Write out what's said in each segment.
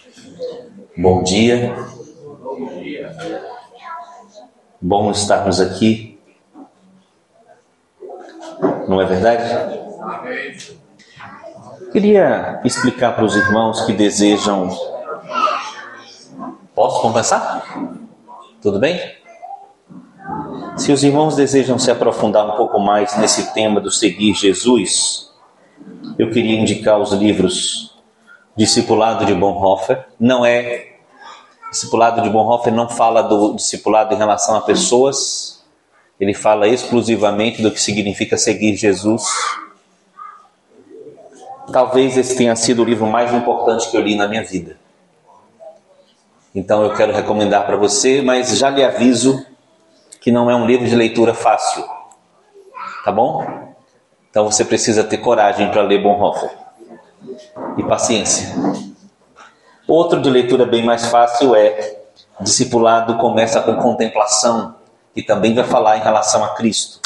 Bom dia. Bom estarmos aqui. Não é verdade? Queria explicar para os irmãos que desejam... Posso conversar? Tudo bem? Se os irmãos desejam se aprofundar um pouco mais nesse tema do seguir Jesus, eu queria indicar os livros Discipulado de Bonhoeffer. Discipulado de Bonhoeffer não fala do discipulado em relação a pessoas, ele fala exclusivamente do que significa seguir Jesus. Talvez esse tenha sido o livro mais importante que eu li na minha vida. Então eu quero recomendar para você, mas já lhe aviso que não é um livro de leitura fácil. Tá bom? Então você precisa ter coragem para ler Bonhoeffer. E paciência. Outro de leitura bem mais fácil é Discipulado começa com contemplação, que também vai falar em relação a Cristo.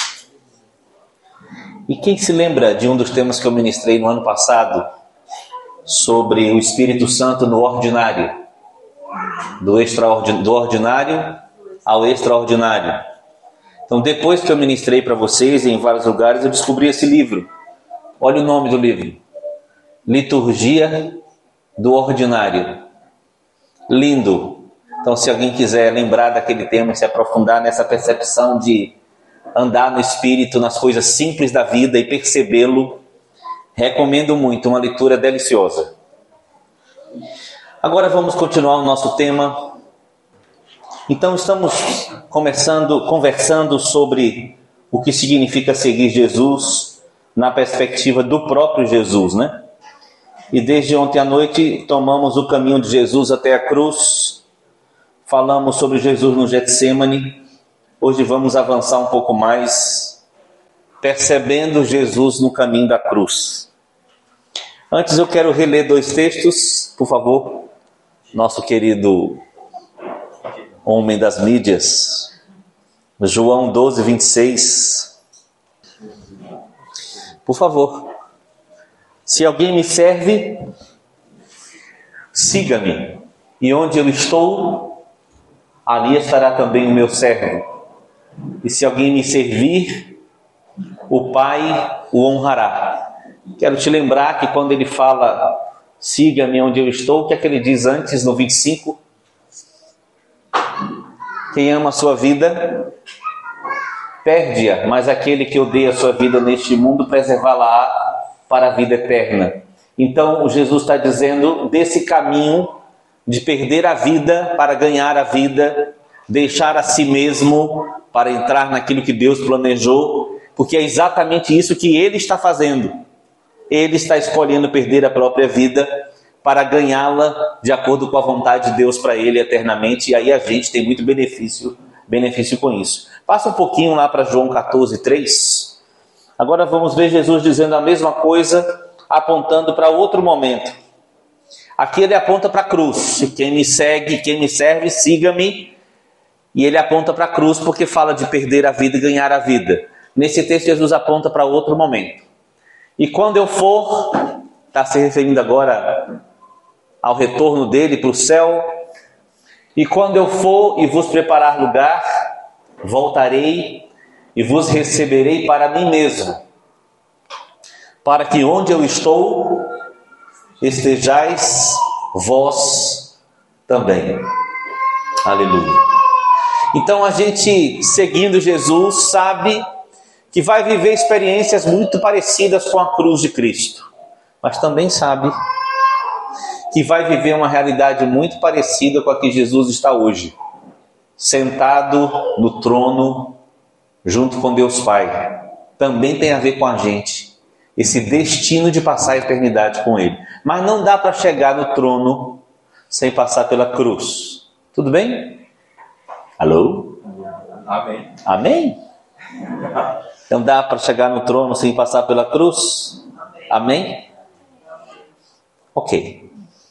E quem se lembra de um dos temas que eu ministrei no ano passado, sobre o Espírito Santo no ordinário, do ordinário ao extraordinário? Então, depois que eu ministrei para vocês em vários lugares, eu descobri esse livro. Olha o nome do livro: Liturgia do Ordinário. Lindo. Então, se alguém quiser lembrar daquele tema e se aprofundar nessa percepção de andar no Espírito, nas coisas simples da vida e percebê-lo, recomendo muito, uma leitura deliciosa. Agora vamos continuar o nosso tema. Então estamos conversando sobre o que significa seguir Jesus na perspectiva do próprio Jesus, né? E desde ontem à noite tomamos o caminho de Jesus até a cruz, falamos sobre Jesus no Getsemane. Hoje vamos avançar um pouco mais, percebendo Jesus no caminho da cruz. Antes eu quero reler dois textos, por favor. Nosso querido homem das mídias, João 12, 26. Por favor. Se alguém me serve, siga-me. E onde eu estou, ali estará também o meu servo. E se alguém me servir, o Pai o honrará. Quero te lembrar que quando ele fala, siga-me onde eu estou, o que é que ele diz antes, no 25? Quem ama a sua vida, perde-a, mas aquele que odeia a sua vida neste mundo, preservá-la para a vida eterna. Então, Jesus está dizendo desse caminho de perder a vida para ganhar a vida, deixar a si mesmo para entrar naquilo que Deus planejou, porque é exatamente isso que ele está fazendo. Ele está escolhendo perder a própria vida para ganhá-la de acordo com a vontade de Deus para ele eternamente, e aí a gente tem muito benefício com isso. Passa um pouquinho lá para João 14, 3. Agora vamos ver Jesus dizendo a mesma coisa, apontando para outro momento. Aqui ele aponta para a cruz. Quem me serve, siga-me. E ele aponta para a cruz porque fala de perder a vida e ganhar a vida. Nesse texto Jesus aponta para outro momento. E quando eu for, está se referindo agora ao retorno dele para o céu. E quando eu for e vos preparar lugar, voltarei e vos receberei para mim mesmo, para que onde eu estou, estejais vós também. Aleluia. Então a gente, seguindo Jesus, sabe que vai viver experiências muito parecidas com a cruz de Cristo, mas também sabe que vai viver uma realidade muito parecida com a que Jesus está hoje, sentado no trono junto com Deus Pai. Também tem a ver com a gente, esse destino de passar a eternidade com Ele. Mas não dá para chegar no trono sem passar pela cruz. Tudo bem? Alô? Amém. Amém? Não dá para chegar no trono sem passar pela cruz? Amém? Ok.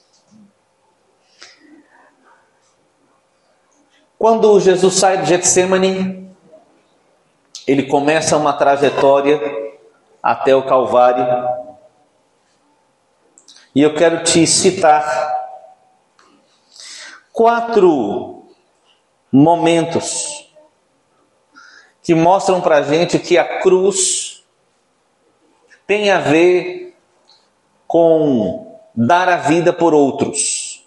Quando Jesus sai do Getsemane, ele começa uma trajetória até o Calvário. E eu quero te citar 4 momentos que mostram para a gente que a cruz tem a ver com dar a vida por outros.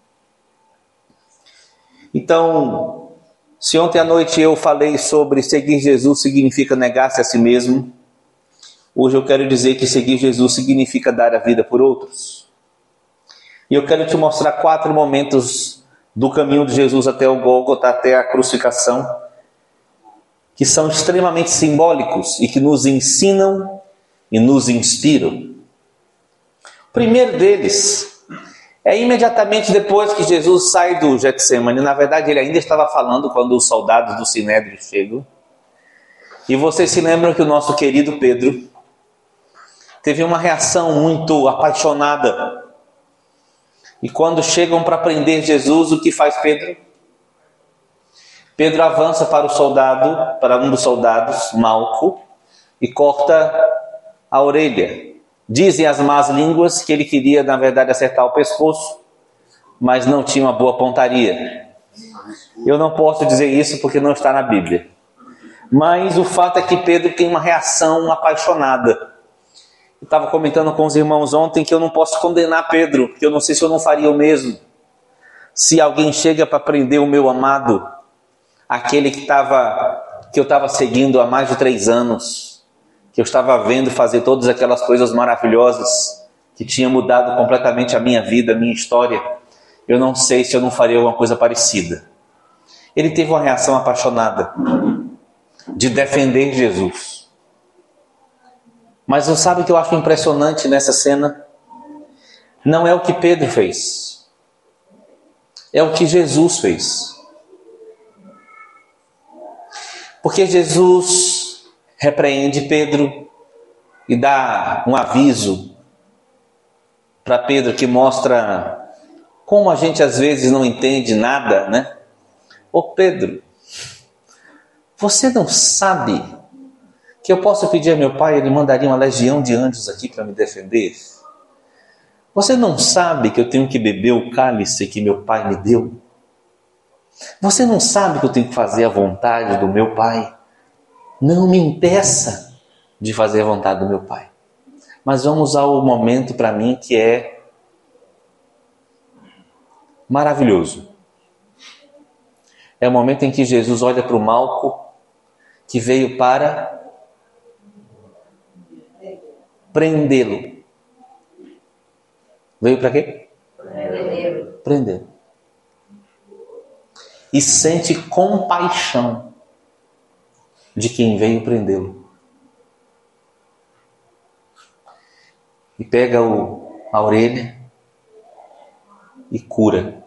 Então, se ontem à noite eu falei sobre seguir Jesus significa negar-se a si mesmo, hoje eu quero dizer que seguir Jesus significa dar a vida por outros. E eu quero te mostrar 4 momentos do caminho de Jesus até o Gólgota, até a crucificação, que são extremamente simbólicos e que nos ensinam e nos inspiram. O primeiro deles é imediatamente depois que Jesus sai do Getsemane. Na verdade, ele ainda estava falando quando os soldados do Sinédrio chegam. E vocês se lembram que o nosso querido Pedro teve uma reação muito apaixonada. E quando chegam para prender Jesus, o que faz Pedro? Pedro avança para para um dos soldados, Malco, e corta a orelha. Dizem as más línguas que ele queria, na verdade, acertar o pescoço, mas não tinha uma boa pontaria. Eu não posso dizer isso porque não está na Bíblia. Mas o fato é que Pedro tem uma reação apaixonada. Eu estava comentando com os irmãos ontem que eu não posso condenar Pedro, porque eu não sei se eu não faria o mesmo. Se alguém chega para prender o meu amado, aquele que eu estava seguindo há mais de 3 anos, que eu estava vendo fazer todas aquelas coisas maravilhosas, que tinha mudado completamente a minha vida, a minha história, eu não sei se eu não faria alguma coisa parecida. Ele teve uma reação apaixonada de defender Jesus. Mas você sabe o que eu acho impressionante nessa cena? Não é o que Pedro fez, é o que Jesus fez. Porque Jesus repreende Pedro e dá um aviso para Pedro que mostra como a gente às vezes não entende nada, né? Ô Pedro, você não sabe que eu posso pedir a meu pai, ele mandaria uma legião de anjos aqui para me defender? Você não sabe que eu tenho que beber o cálice que meu pai me deu? Você não sabe que eu tenho que fazer a vontade do meu pai? Não me impeça de fazer a vontade do meu pai. Mas vamos ao momento para mim que é maravilhoso. É o momento em que Jesus olha para o Malco, que veio para prendê-lo. Veio para quê? Prendê-lo. E sente compaixão de quem veio prendê-lo. E pega a orelha e cura.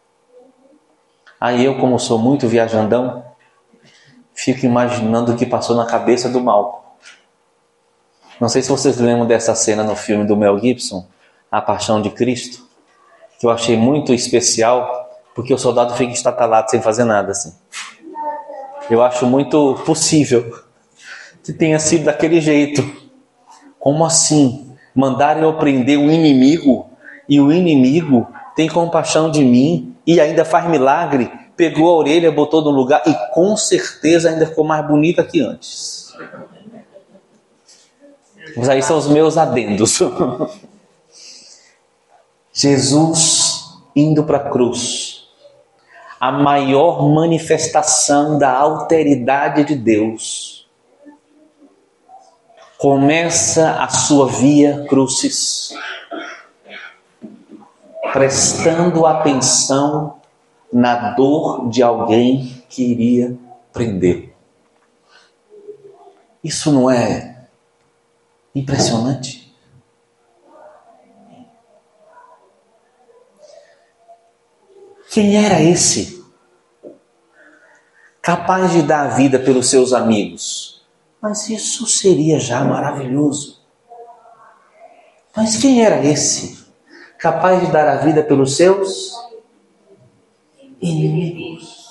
Aí eu, como sou muito viajandão, fico imaginando o que passou na cabeça do Malco. Não sei se vocês lembram dessa cena no filme do Mel Gibson, A Paixão de Cristo, que eu achei muito especial, porque o soldado fica estatalado sem fazer nada assim. Eu acho muito possível que tenha sido daquele jeito. Como assim? Mandaram eu prender o inimigo e o inimigo tem compaixão de mim e ainda faz milagre, pegou a orelha, botou no lugar e com certeza ainda ficou mais bonita que antes. Mas aí são os meus adendos. Jesus indo para a cruz, a maior manifestação da alteridade de Deus, começa a sua via crucis, prestando atenção na dor de alguém que iria prender. Isso não é impressionante? Quem era esse? Capaz de dar a vida pelos seus amigos. Mas isso seria já maravilhoso. Mas quem era esse? Capaz de dar a vida pelos seus inimigos.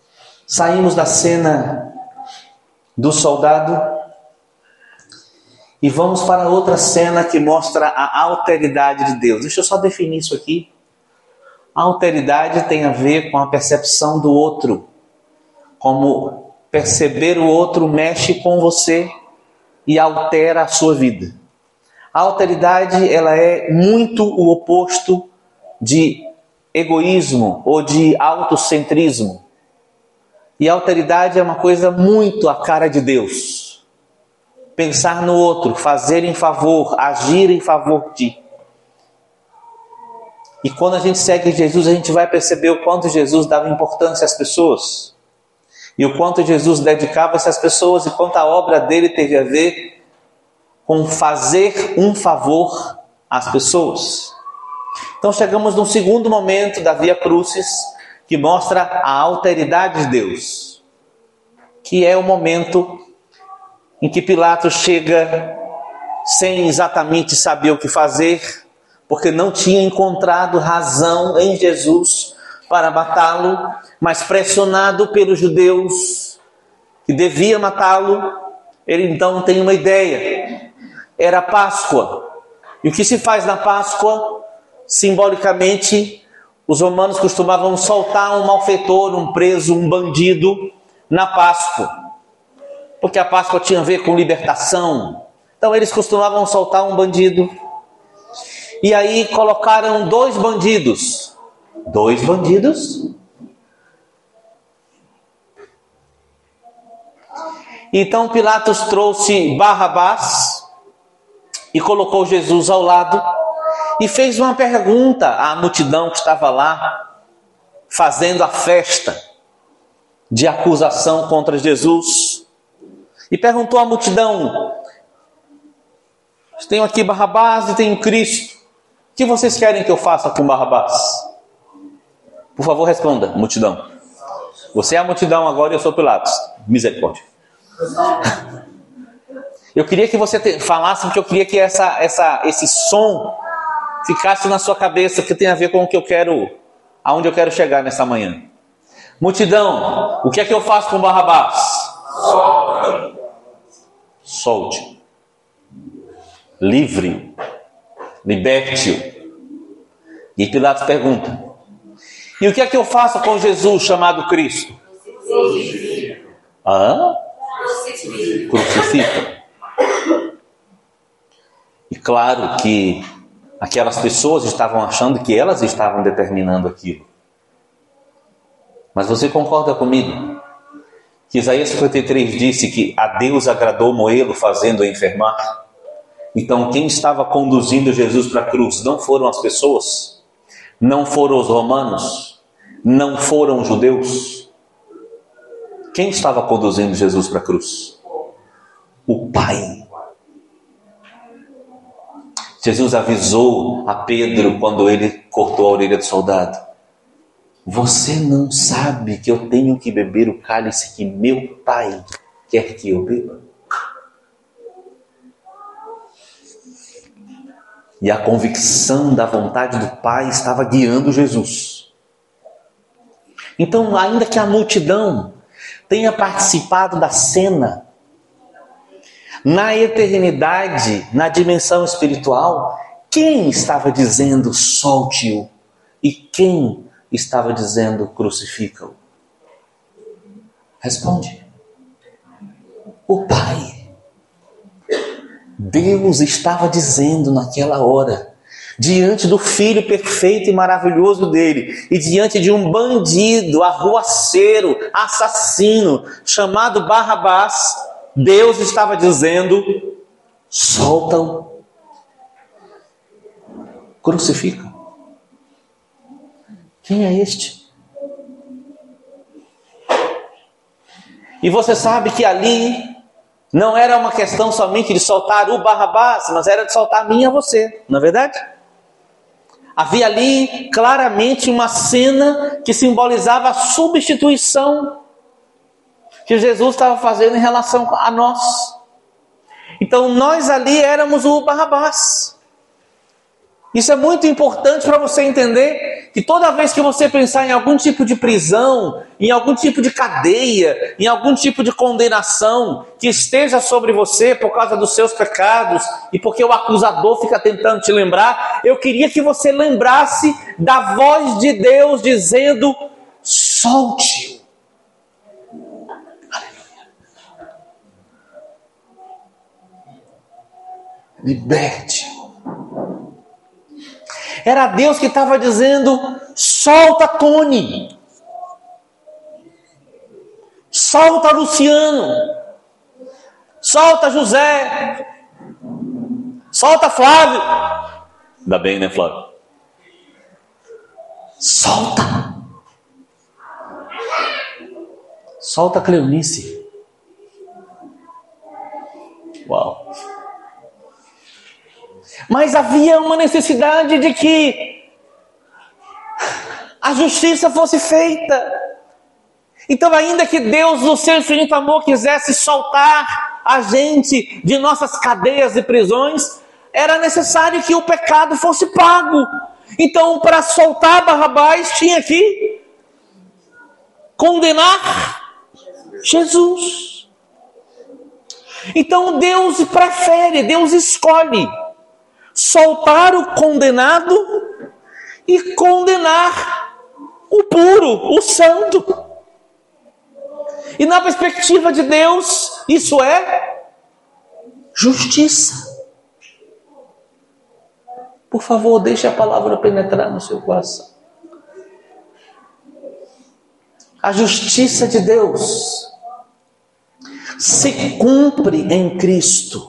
Saímos da cena do soldado E vamos para outra cena que mostra a alteridade de Deus. Deixa eu só definir isso aqui. A alteridade tem a ver com a percepção do outro. Como perceber o outro mexe com você e altera a sua vida. A alteridade, ela é muito o oposto de egoísmo ou de autocentrismo. E a alteridade é uma coisa muito a cara de Deus. Pensar no outro, fazer em favor, agir em favor de. E quando a gente segue Jesus, a gente vai perceber o quanto Jesus dava importância às pessoas. E o quanto Jesus dedicava-se às pessoas e quanto a obra dele teve a ver com fazer um favor às pessoas. Então chegamos num segundo momento da Via Crucis que mostra a alteridade de Deus. Que é o momento em que Pilatos chega sem exatamente saber o que fazer, porque não tinha encontrado razão em Jesus para matá-lo, mas pressionado pelos judeus que devia matá-lo, ele então tem uma ideia. Era Páscoa. E o que se faz na Páscoa? Simbolicamente, os romanos costumavam soltar um malfeitor, um preso, um bandido na Páscoa. Porque a Páscoa tinha a ver com libertação. Então eles costumavam soltar um bandido. E aí colocaram 2 bandidos. 2 bandidos? Então Pilatos trouxe Barrabás e colocou Jesus ao lado e fez uma pergunta à multidão que estava lá, fazendo a festa de acusação contra Jesus. E perguntou à multidão: tenho aqui Barrabás e tenho Cristo. O que vocês querem que eu faça com Barrabás? Por favor, responda, multidão. Você é a multidão agora e eu sou Pilatos. Misericórdia. Eu queria que você falasse, porque eu queria que esse som ficasse na sua cabeça, que tem a ver com o que eu quero, aonde eu quero chegar nessa manhã. Multidão, o que é que eu faço com Barrabás? Solte. Livre. Liberte-o. E Pilatos pergunta: e o que é que eu faço com Jesus chamado Cristo? Crucifica. E claro que aquelas pessoas estavam achando que elas estavam determinando aquilo. Mas você concorda comigo que Isaías 53 disse que a Deus agradou moê-lo, fazendo-o enfermar? Então quem estava conduzindo Jesus para a cruz não foram as pessoas, não foram os romanos, não foram os judeus. Quem estava conduzindo Jesus para a cruz? O Pai. Jesus avisou a Pedro quando ele cortou a orelha do soldado: você não sabe que eu tenho que beber o cálice que meu Pai quer que eu beba? E a convicção da vontade do Pai estava guiando Jesus. Então, ainda que a multidão tenha participado da cena, na eternidade, na dimensão espiritual, quem estava dizendo solte-o e quem estava dizendo crucifica-o? Responde. O Pai. Deus estava dizendo naquela hora, diante do Filho perfeito e maravilhoso dele, e diante de um bandido, arruaceiro, assassino, chamado Barrabás, Deus estava dizendo: solta-o, crucifica. Quem é este? E você sabe que ali não era uma questão somente de soltar o Barrabás, mas era de soltar a mim e a você, não é verdade? Havia ali claramente uma cena que simbolizava a substituição que Jesus estava fazendo em relação a nós. Então nós ali éramos o Barrabás. Isso é muito importante para você entender que toda vez que você pensar em algum tipo de prisão, em algum tipo de cadeia, em algum tipo de condenação que esteja sobre você por causa dos seus pecados e porque o acusador fica tentando te lembrar, eu queria que você lembrasse da voz de Deus dizendo: solte-o. Liberte-o. Era Deus que estava dizendo: solta Tony, solta Luciano, solta José, solta Flávio. Ainda bem, né, Flávio? Solta. Solta Cleonice. Uau. Mas havia uma necessidade de que a justiça fosse feita. Então, ainda que Deus, no seu infinito amor, quisesse soltar a gente de nossas cadeias e prisões, era necessário que o pecado fosse pago. Então, para soltar Barrabás, tinha que condenar Jesus. Então, Deus prefere, Deus escolhe soltar o condenado e condenar o puro, o santo. E na perspectiva de Deus, isso é justiça. Por favor, deixe a palavra penetrar no seu coração. A justiça de Deus se cumpre em Cristo.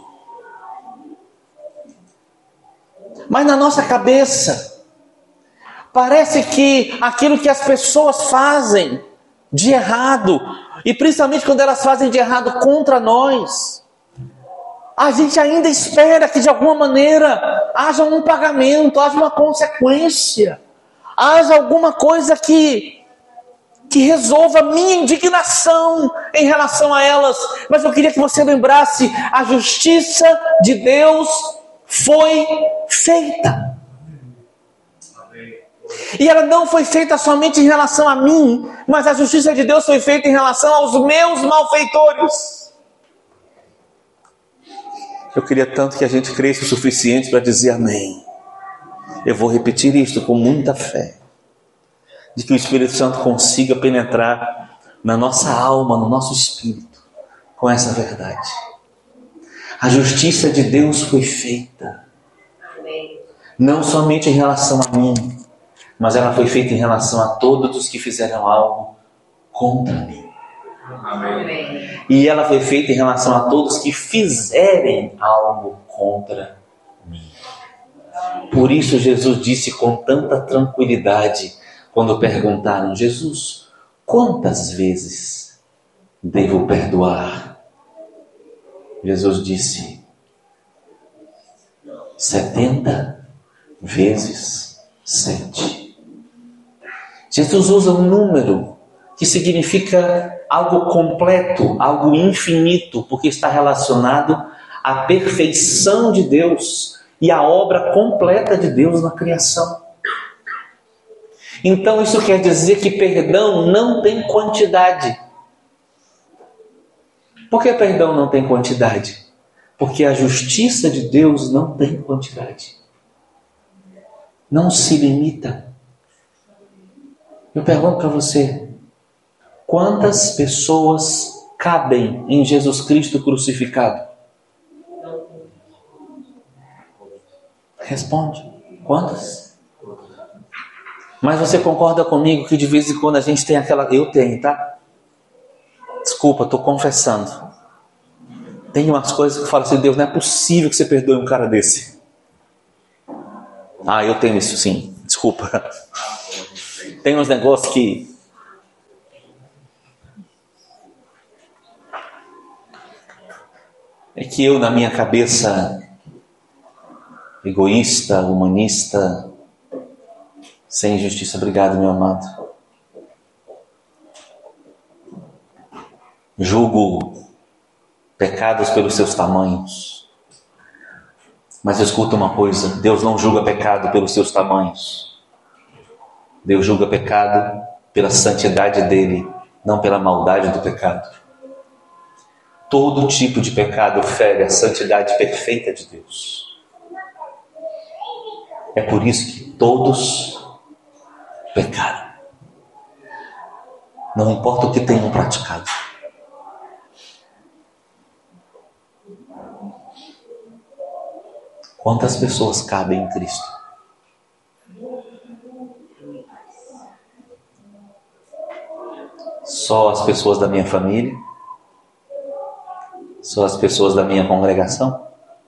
Mas na nossa cabeça, parece que aquilo que as pessoas fazem de errado, e principalmente quando elas fazem de errado contra nós, a gente ainda espera que de alguma maneira haja um pagamento, haja uma consequência, haja alguma coisa que resolva a minha indignação em relação a elas. Mas eu queria que você lembrasse: a justiça de Deus foi feita. E ela não foi feita somente em relação a mim, mas a justiça de Deus foi feita em relação aos meus malfeitores. Eu queria tanto que a gente cresça o suficiente para dizer amém. Eu vou repetir isto com muita fé, de que o Espírito Santo consiga penetrar na nossa alma, no nosso espírito, com essa verdade. A justiça de Deus foi feita, não somente em relação a mim, mas ela foi feita em relação a todos os que fizeram algo contra mim. Amém. E ela foi feita em relação a todos que fizerem algo contra mim. Por isso Jesus disse com tanta tranquilidade, quando perguntaram: Jesus, quantas vezes devo perdoar? Jesus disse: 70 vezes 7. Jesus usa um número que significa algo completo, algo infinito, porque está relacionado à perfeição de Deus e à obra completa de Deus na criação. Então isso quer dizer que perdão não tem quantidade. Por que perdão não tem quantidade? Porque a justiça de Deus não tem quantidade. Não se limita. Eu pergunto para você: quantas pessoas cabem em Jesus Cristo crucificado? Responde. Quantas? Mas você concorda comigo que de vez em quando a gente tem aquela... Eu tenho, tá? Desculpa, estou confessando. Tem umas coisas que eu falo assim: Deus, não é possível que você perdoe um cara desse. Eu tenho isso sim. Desculpa. Tem uns negócios que... é que eu, na minha cabeça egoísta, humanista, sem justiça. Obrigado, meu amado. Julgo pecados pelos seus tamanhos. Mas escuta uma coisa, Deus não julga pecado pelos seus tamanhos. Deus julga pecado pela santidade dele, não pela maldade do pecado. Todo tipo de pecado fere a santidade perfeita de Deus. É por isso que todos pecaram. Não importa o que tenham praticado. Quantas pessoas cabem em Cristo? Só as pessoas da minha família? Só as pessoas da minha congregação?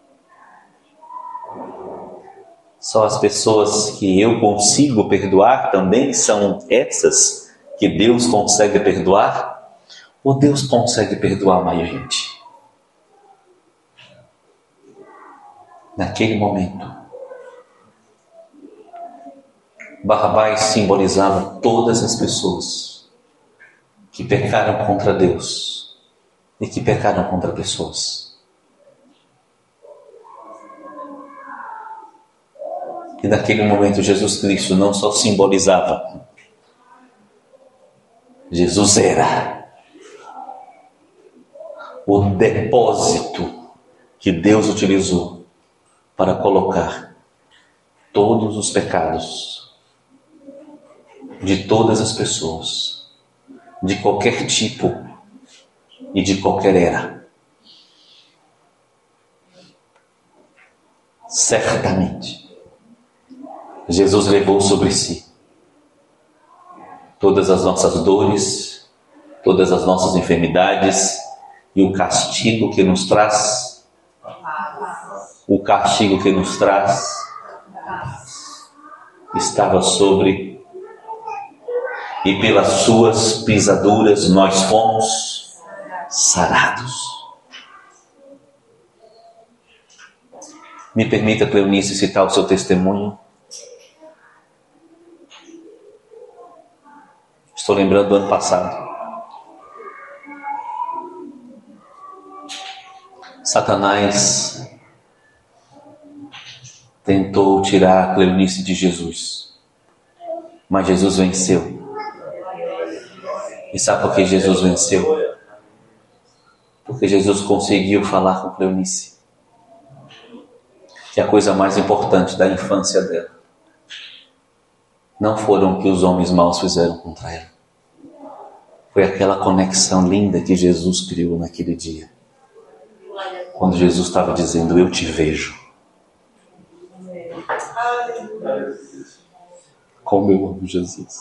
Só as pessoas que eu consigo perdoar também são essas que Deus consegue perdoar? Ou Deus consegue perdoar mais gente? Naquele momento, Barrabás simbolizava todas as pessoas que pecaram contra Deus e que pecaram contra pessoas. E naquele momento Jesus Cristo não só simbolizava, Jesus era o depósito que Deus utilizou para colocar todos os pecados de todas as pessoas, de qualquer tipo e de qualquer era. Certamente, Jesus levou sobre si todas as nossas dores, todas as nossas enfermidades e o castigo que nos traz. O castigo que nos traz estava sobre, e pelas suas pisaduras nós fomos sarados. Me permita, Cleonice, citar o seu testemunho. Estou lembrando do ano passado. Satanás tentou tirar a Cleonice de Jesus, mas Jesus venceu. E sabe por que Jesus venceu? Porque Jesus conseguiu falar com Cleonice que a coisa mais importante da infância dela não foram o que os homens maus fizeram contra ela. Foi aquela conexão linda que Jesus criou naquele dia. Quando Jesus estava dizendo, eu te vejo. Como eu amo Jesus.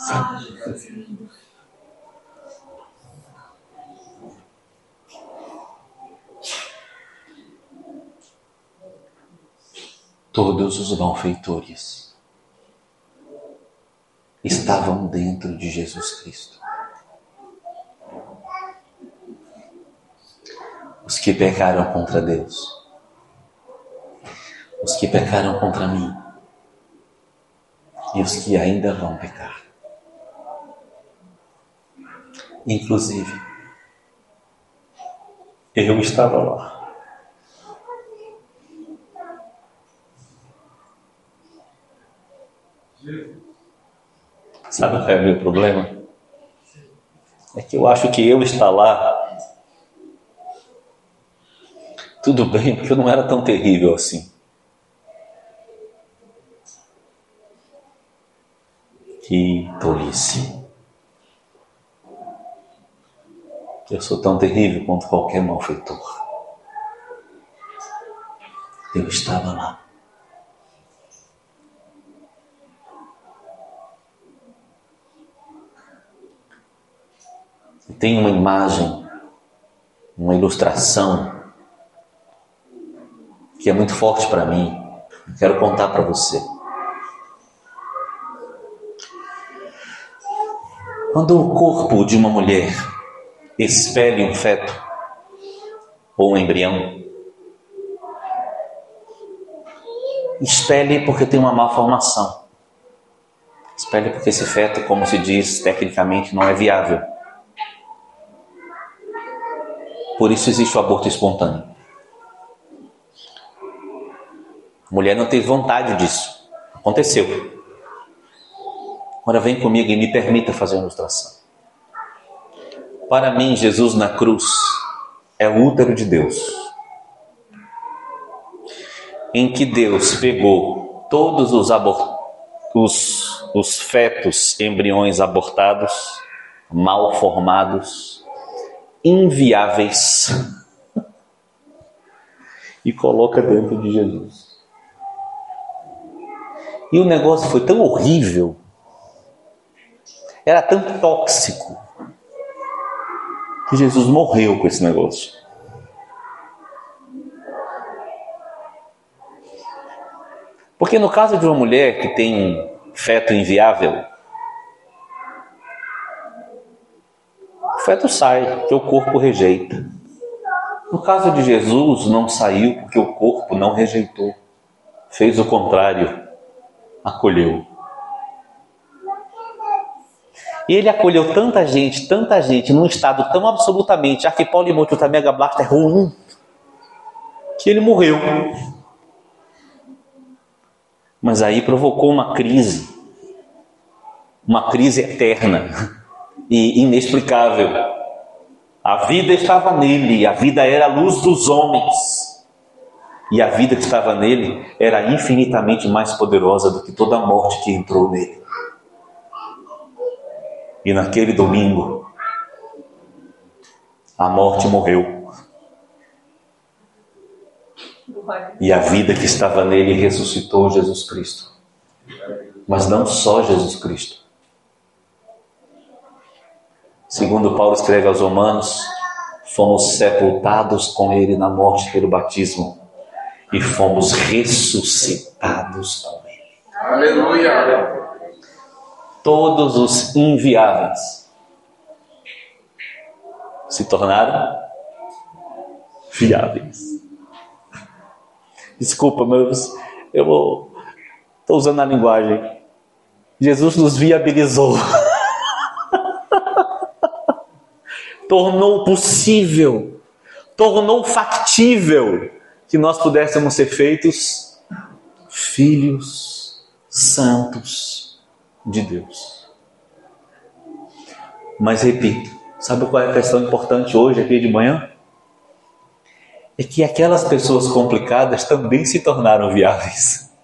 Todos os malfeitores estavam dentro de Jesus Cristo. Os que pecaram contra Deus, os que pecaram contra mim e os que ainda vão pecar. Inclusive, eu estava lá. Sabe qual é o meu problema? É que eu acho que eu estar lá, tudo bem, porque eu não era tão terrível assim. Que tolice. Eu sou tão terrível quanto qualquer malfeitor. Eu estava lá. Tem uma imagem, uma ilustração que é muito forte para mim. Eu quero contar para você. Quando o corpo de uma mulher expele um feto ou um embrião, expele porque tem uma malformação. Expele porque esse feto, como se diz tecnicamente, não é viável. Por isso existe o aborto espontâneo. A mulher não teve vontade disso. Aconteceu. Agora vem comigo e me permita fazer uma ilustração. Para mim, Jesus na cruz é o útero de Deus, em que Deus pegou todos os fetos, embriões abortados, mal formados, inviáveis, e coloca dentro de Jesus. E o negócio foi tão horrível, era tão tóxico, que Jesus morreu com esse negócio. Porque no caso de uma mulher que tem um feto inviável, o feto sai, porque o corpo rejeita. No caso de Jesus, não saiu porque o corpo não rejeitou. Fez o contrário, acolheu. E ele acolheu tanta gente, num estado tão absolutamente arquipolimotio mega blaster ruim, que ele morreu. Mas aí provocou uma crise eterna e inexplicável. A vida estava nele, a vida era a luz dos homens. E a vida que estava nele era infinitamente mais poderosa do que toda a morte que entrou nele. E naquele domingo, a morte morreu. E a vida que estava nele ressuscitou Jesus Cristo. Mas não só Jesus Cristo. Segundo Paulo escreve aos Romanos, fomos sepultados com ele na morte pelo batismo e fomos ressuscitados com ele. Aleluia! Todos os inviáveis se tornaram viáveis. Desculpa, mas eu estou usando a linguagem. Jesus nos viabilizou. Tornou possível, tornou factível que nós pudéssemos ser feitos filhos santos de Deus. Mas repito, sabe qual é a questão importante hoje aqui de manhã? É que aquelas pessoas complicadas também se tornaram viáveis.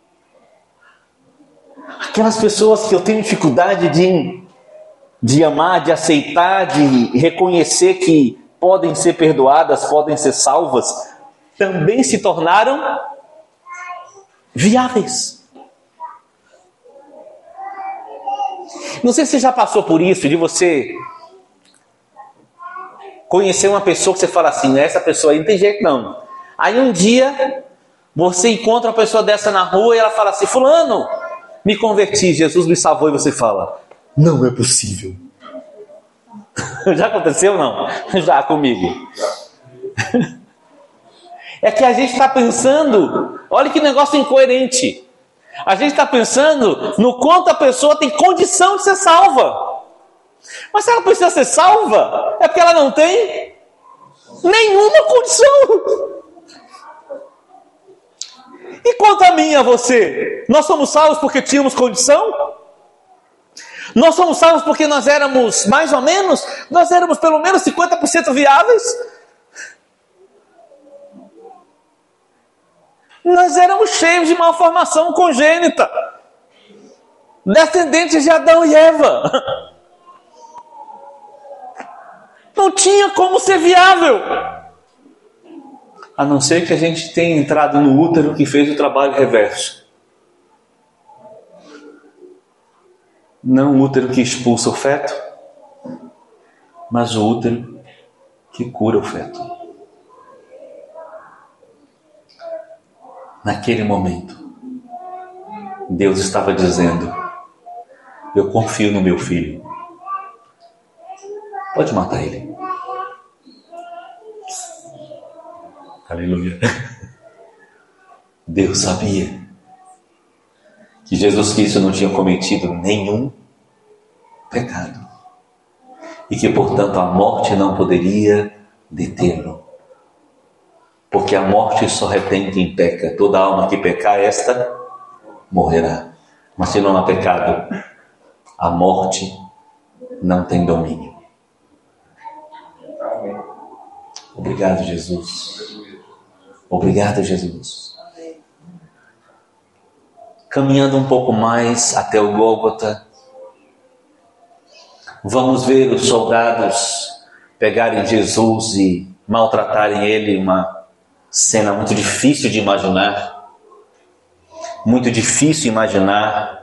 Aquelas pessoas que eu tenho dificuldade de amar, de aceitar, de reconhecer que podem ser perdoadas, podem ser salvas, também se tornaram viáveis. Não sei se você já passou por isso, de você conhecer uma pessoa que você fala assim, essa pessoa aí não tem jeito não. Aí um dia você encontra uma pessoa dessa na rua e ela fala assim, fulano, me converti, Jesus me salvou, e você fala, não é possível. Já aconteceu ou não? Já comigo. É que a gente está pensando, olha que negócio incoerente. A gente está pensando no quanto a pessoa tem condição de ser salva. Mas se ela precisa ser salva, é porque ela não tem nenhuma condição. E quanto a mim e a você? Nós somos salvos porque tínhamos condição? Nós somos salvos porque nós éramos mais ou menos? Nós éramos pelo menos 50% viáveis? Nós éramos cheios de malformação congênita, descendentes de Adão e Eva. Não tinha como ser viável, a não ser que a gente tenha entrado no útero que fez o trabalho reverso. Não o útero que expulsa o feto, mas o útero que cura o feto. Naquele momento, Deus estava dizendo, eu confio no meu filho. Pode matar ele. Aleluia. Deus sabia que Jesus Cristo não tinha cometido nenhum pecado e que, portanto, a morte não poderia detê-lo. Porque a morte só retém quem peca. Toda alma que pecar, esta morrerá. Mas se não há pecado, a morte não tem domínio. Obrigado, Jesus. Obrigado, Jesus. Caminhando um pouco mais até o Gólgota, vamos ver os soldados pegarem Jesus e maltratarem ele. Uma cena muito difícil de imaginar. Muito difícil imaginar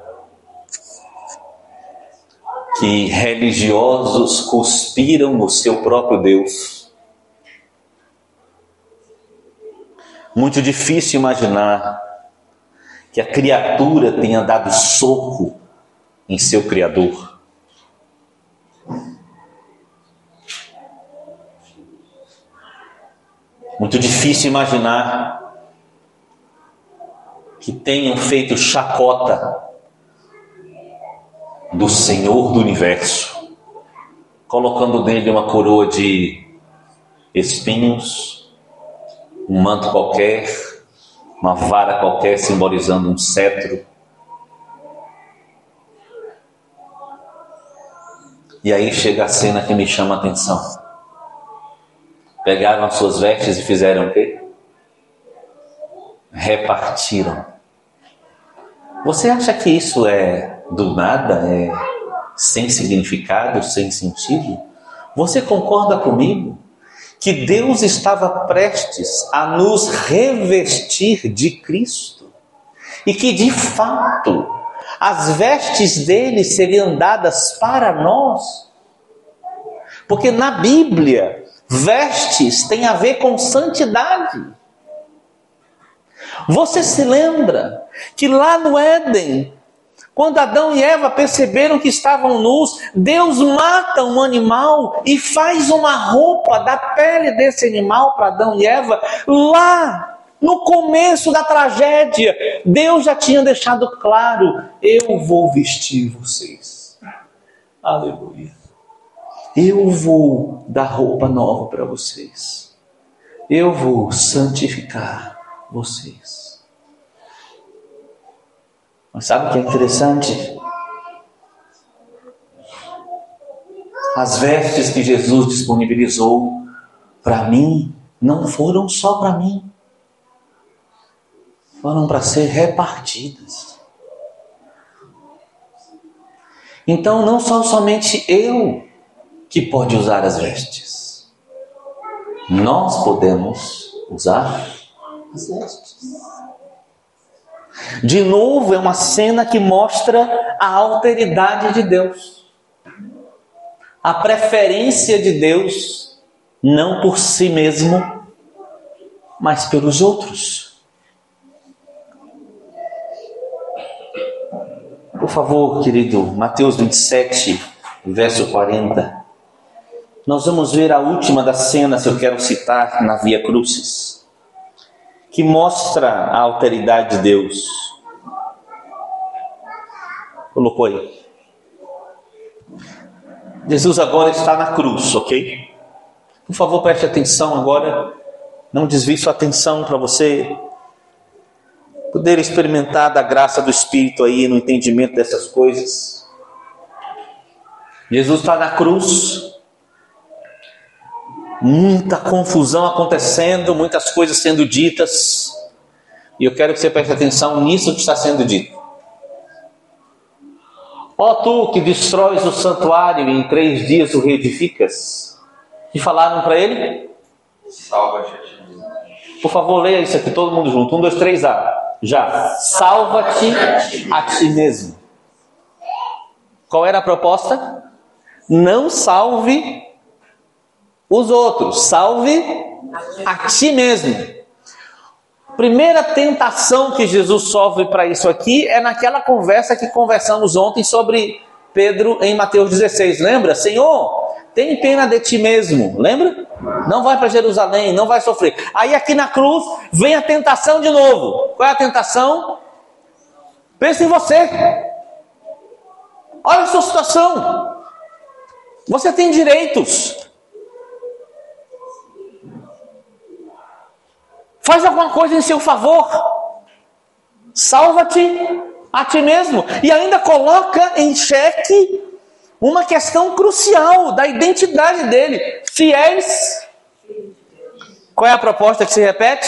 que religiosos cuspiram no seu próprio Deus. Muito difícil imaginar que a criatura tenha dado soco em seu Criador. Muito difícil imaginar que tenham feito chacota do Senhor do Universo, colocando nele uma coroa de espinhos, um manto qualquer, uma vara qualquer simbolizando um cetro. E aí chega a cena que me chama a atenção. Pegaram as suas vestes e fizeram o quê? Repartiram. Você acha que isso é do nada? É sem significado, sem sentido? Você concorda comigo que Deus estava prestes a nos revestir de Cristo? E que de fato as vestes dele seriam dadas para nós? Porque na Bíblia, vestes tem a ver com santidade. Você se lembra que lá no Éden, quando Adão e Eva perceberam que estavam nus, Deus mata um animal e faz uma roupa da pele desse animal para Adão e Eva. Lá, no começo da tragédia, Deus já tinha deixado claro: eu vou vestir vocês. Aleluia. Eu vou dar roupa nova para vocês. Eu vou santificar vocês. Mas sabe o que é interessante? As vestes que Jesus disponibilizou para mim não foram só para mim. Foram para ser repartidas. Então não sou somente eu que pode usar as vestes. Nós podemos usar as vestes. De novo, é uma cena que mostra a alteridade de Deus. A preferência de Deus, não por si mesmo, mas pelos outros. Por favor, querido, Mateus 27, verso 40. Nós vamos ver a última das cenas que eu quero citar na Via Crucis, que mostra a alteridade de Deus. Colocou aí. Jesus agora está na cruz, ok? Por favor, preste atenção agora. Não desvie sua atenção para você poder experimentar da graça do Espírito aí no entendimento dessas coisas. Jesus está na cruz. Muita confusão acontecendo, muitas coisas sendo ditas. E eu quero que você preste atenção nisso que está sendo dito. Ó tu que destróis o santuário e em 3 dias o reedificas. E falaram para ele? Salva-te a ti mesmo. Por favor, leia isso aqui todo mundo junto. 1, 2, 3, já. Salva-te a ti mesmo. Qual era a proposta? Não salve os outros, salve a ti mesmo. Primeira tentação que Jesus sofre para isso aqui é naquela conversa que conversamos ontem sobre Pedro em Mateus 16. Lembra? Senhor, tem pena de ti mesmo. Lembra? Não vai para Jerusalém, não vai sofrer. Aí aqui na cruz vem a tentação de novo. Qual é a tentação? Pense em você. Olha a sua situação. Você tem direitos. Faz alguma coisa em seu favor. Salva-te a ti mesmo. E ainda coloca em xeque uma questão crucial da identidade dele. Se és... Qual é a proposta que se repete?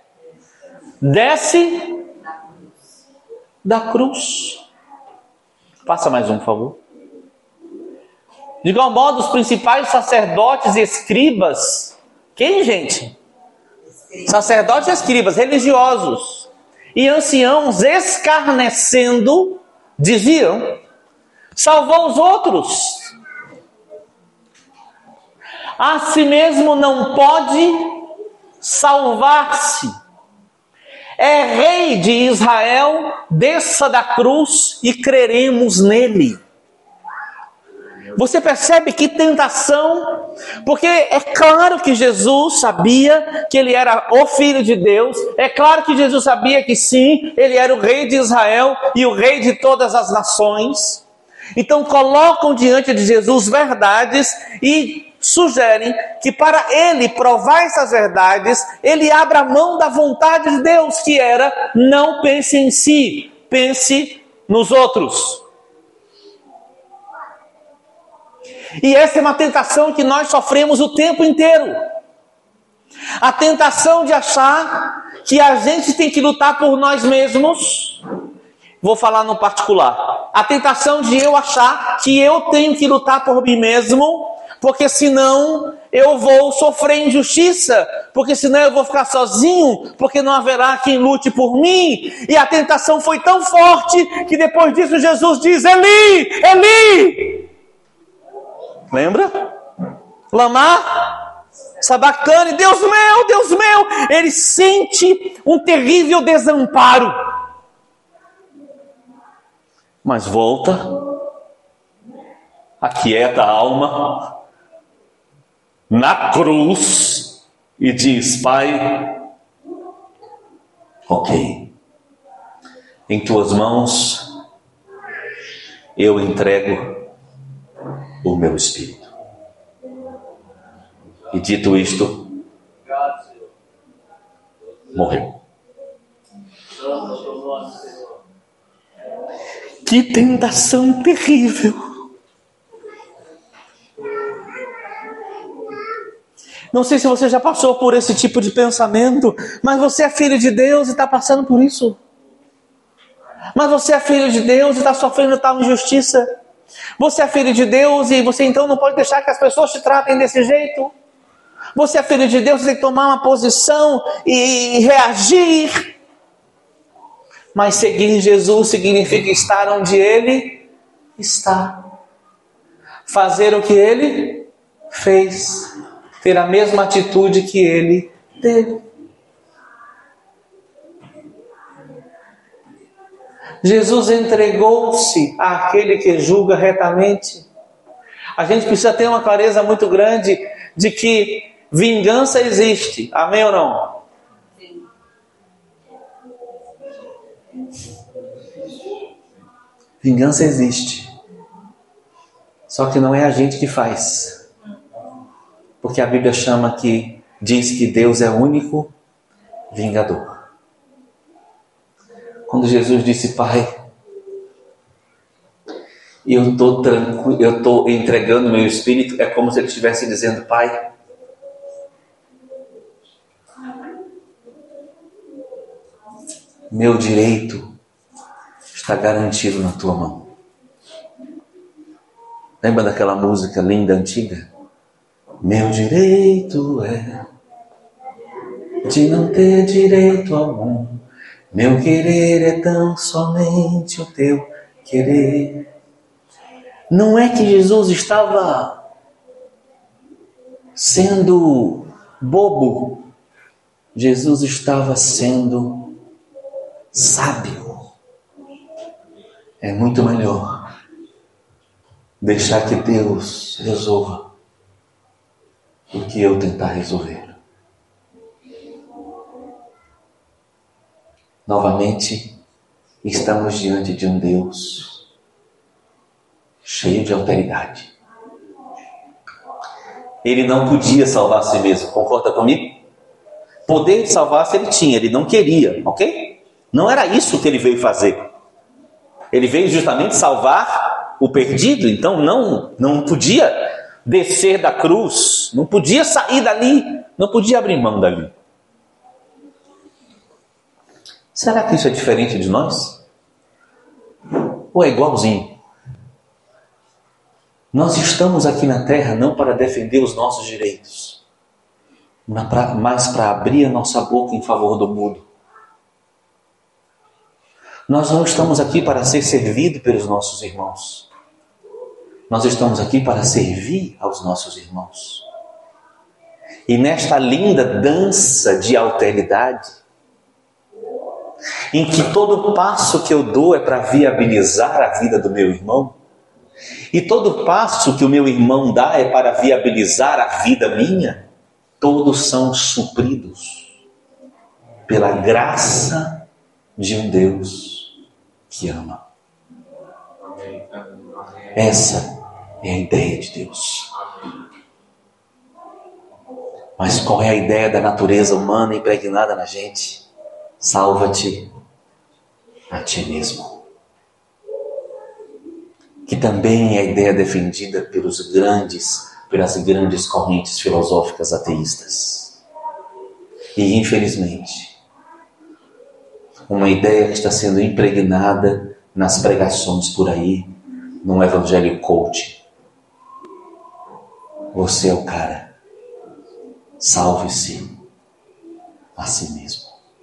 Desce da cruz. Passa mais um, por favor. De igual modo, os principais sacerdotes e escribas... Quem, gente? Sacerdotes e escribas, religiosos e anciãos, escarnecendo, diziam: salvou os outros, a si mesmo não pode salvar-se. É rei de Israel, desça da cruz e creremos nele. Você percebe que tentação? Porque é claro que Jesus sabia que ele era o Filho de Deus. É claro que Jesus sabia que sim, ele era o rei de Israel e o rei de todas as nações. Então colocam diante de Jesus verdades e sugerem que para ele provar essas verdades, ele abra mão da vontade de Deus, que era: não pense em si, pense nos outros. E essa é uma tentação que nós sofremos o tempo inteiro. A tentação de achar que a gente tem que lutar por nós mesmos. Vou falar no particular. A tentação de eu achar que eu tenho que lutar por mim mesmo, porque senão eu vou sofrer injustiça, porque senão eu vou ficar sozinho, porque não haverá quem lute por mim. E a tentação foi tão forte que depois disso Jesus diz: Eli, Eli! Lembra? Lamar, sabactane, Deus meu, Deus meu. Ele sente um terrível desamparo. Mas volta, aquieta a alma na cruz e diz: Pai, ok, em tuas mãos eu entrego o meu espírito. E dito isto, morreu. Que tentação terrível! Não sei se você já passou por esse tipo de pensamento, mas você é filho de Deus e está passando por isso. Mas você é filho de Deus e está sofrendo tal injustiça. Você é filho de Deus e você então não pode deixar que as pessoas te tratem desse jeito. Você é filho de Deus, você tem que tomar uma posição e reagir. Mas seguir Jesus significa estar onde Ele está. Fazer o que Ele fez. Ter a mesma atitude que Ele teve. Jesus entregou-se àquele que julga retamente. A gente precisa ter uma clareza muito grande de que vingança existe. Amém ou não? Vingança existe. Só que não é a gente que faz. Porque a Bíblia diz que Deus é o único vingador. Quando Jesus disse: Pai, eu estou tranquilo, eu estou entregando meu espírito, é como se ele estivesse dizendo: Pai, meu direito está garantido na tua mão. Lembra daquela música linda, antiga? Meu direito é de não ter direito algum. Meu querer é tão somente o teu querer. Não é que Jesus estava sendo bobo. Jesus estava sendo sábio. É muito melhor deixar que Deus resolva do que eu tentar resolver. Novamente, estamos diante de um Deus cheio de alteridade. Ele não podia salvar a si mesmo, concorda comigo? Poder de salvar-se ele tinha, ele não queria, ok? Não era isso que ele veio fazer. Ele veio justamente salvar o perdido, então não podia descer da cruz, não podia sair dali, não podia abrir mão dali. Será que isso é diferente de nós? Ou é igualzinho? Nós estamos aqui na terra não para defender os nossos direitos, mas para abrir a nossa boca em favor do mudo. Nós não estamos aqui para ser servido pelos nossos irmãos. Nós estamos aqui para servir aos nossos irmãos. E nesta linda dança de alteridade, em que todo passo que eu dou é para viabilizar a vida do meu irmão, e todo passo que o meu irmão dá é para viabilizar a vida minha, todos são supridos pela graça de um Deus que ama. Essa é a ideia de Deus. Mas qual é a ideia da natureza humana impregnada na gente? Salva-te a ti mesmo. Que também é a ideia defendida pelas grandes correntes filosóficas ateístas. E infelizmente, uma ideia que está sendo impregnada nas pregações por aí, no evangelho coach. Você é o cara. Salve-se a si mesmo.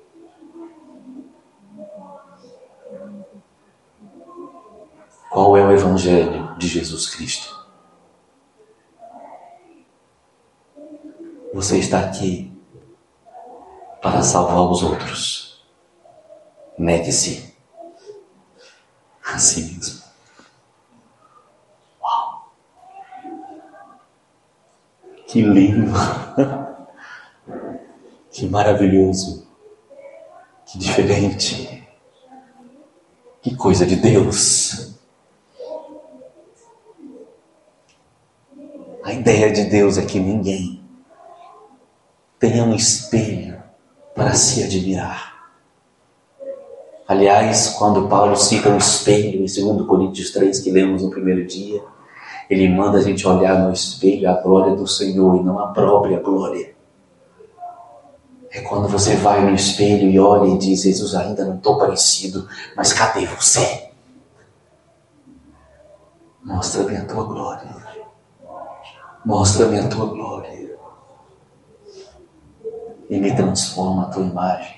Qual é o evangelho de Jesus Cristo? Você está aqui para salvar os outros. Negue-se a si mesmo. Uau! Que lindo! Que maravilhoso! Que diferente! Que coisa de Deus! A ideia de Deus é que ninguém tenha um espelho para se admirar. Aliás, quando Paulo cita um espelho em 2 Coríntios 3, que lemos no primeiro dia, ele manda a gente olhar no espelho a glória do Senhor e não a própria glória. É quando você vai no espelho e olha e diz: Jesus, ainda não estou parecido, mas cadê você? Mostra-me a tua glória. Mostra-me a tua glória. E me transforma a tua imagem.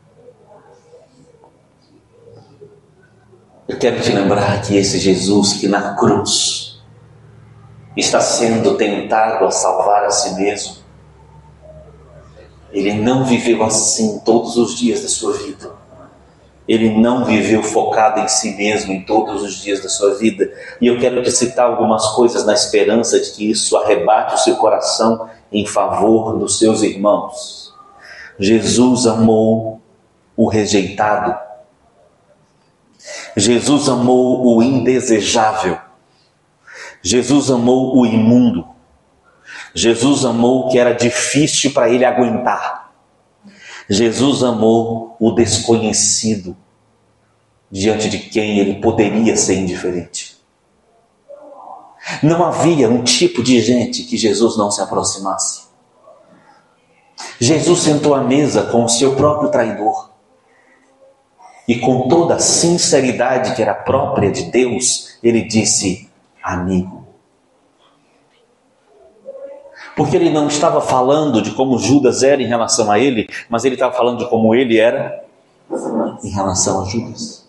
Eu quero te lembrar que esse Jesus que na cruz está sendo tentado a salvar a si mesmo, ele não viveu assim todos os dias da sua vida. Ele não viveu focado em si mesmo em todos os dias da sua vida. E eu quero te citar algumas coisas na esperança de que isso arrebate o seu coração em favor dos seus irmãos. Jesus amou o rejeitado. Jesus amou o indesejável. Jesus amou o imundo. Jesus amou o que era difícil para ele aguentar. Jesus amou o desconhecido, diante de quem ele poderia ser indiferente. Não havia um tipo de gente que Jesus não se aproximasse. Jesus sentou à mesa com o seu próprio traidor. E com toda a sinceridade que era própria de Deus, ele disse: amigo. Porque ele não estava falando de como Judas era em relação a ele, mas ele estava falando de como ele era em relação a Judas.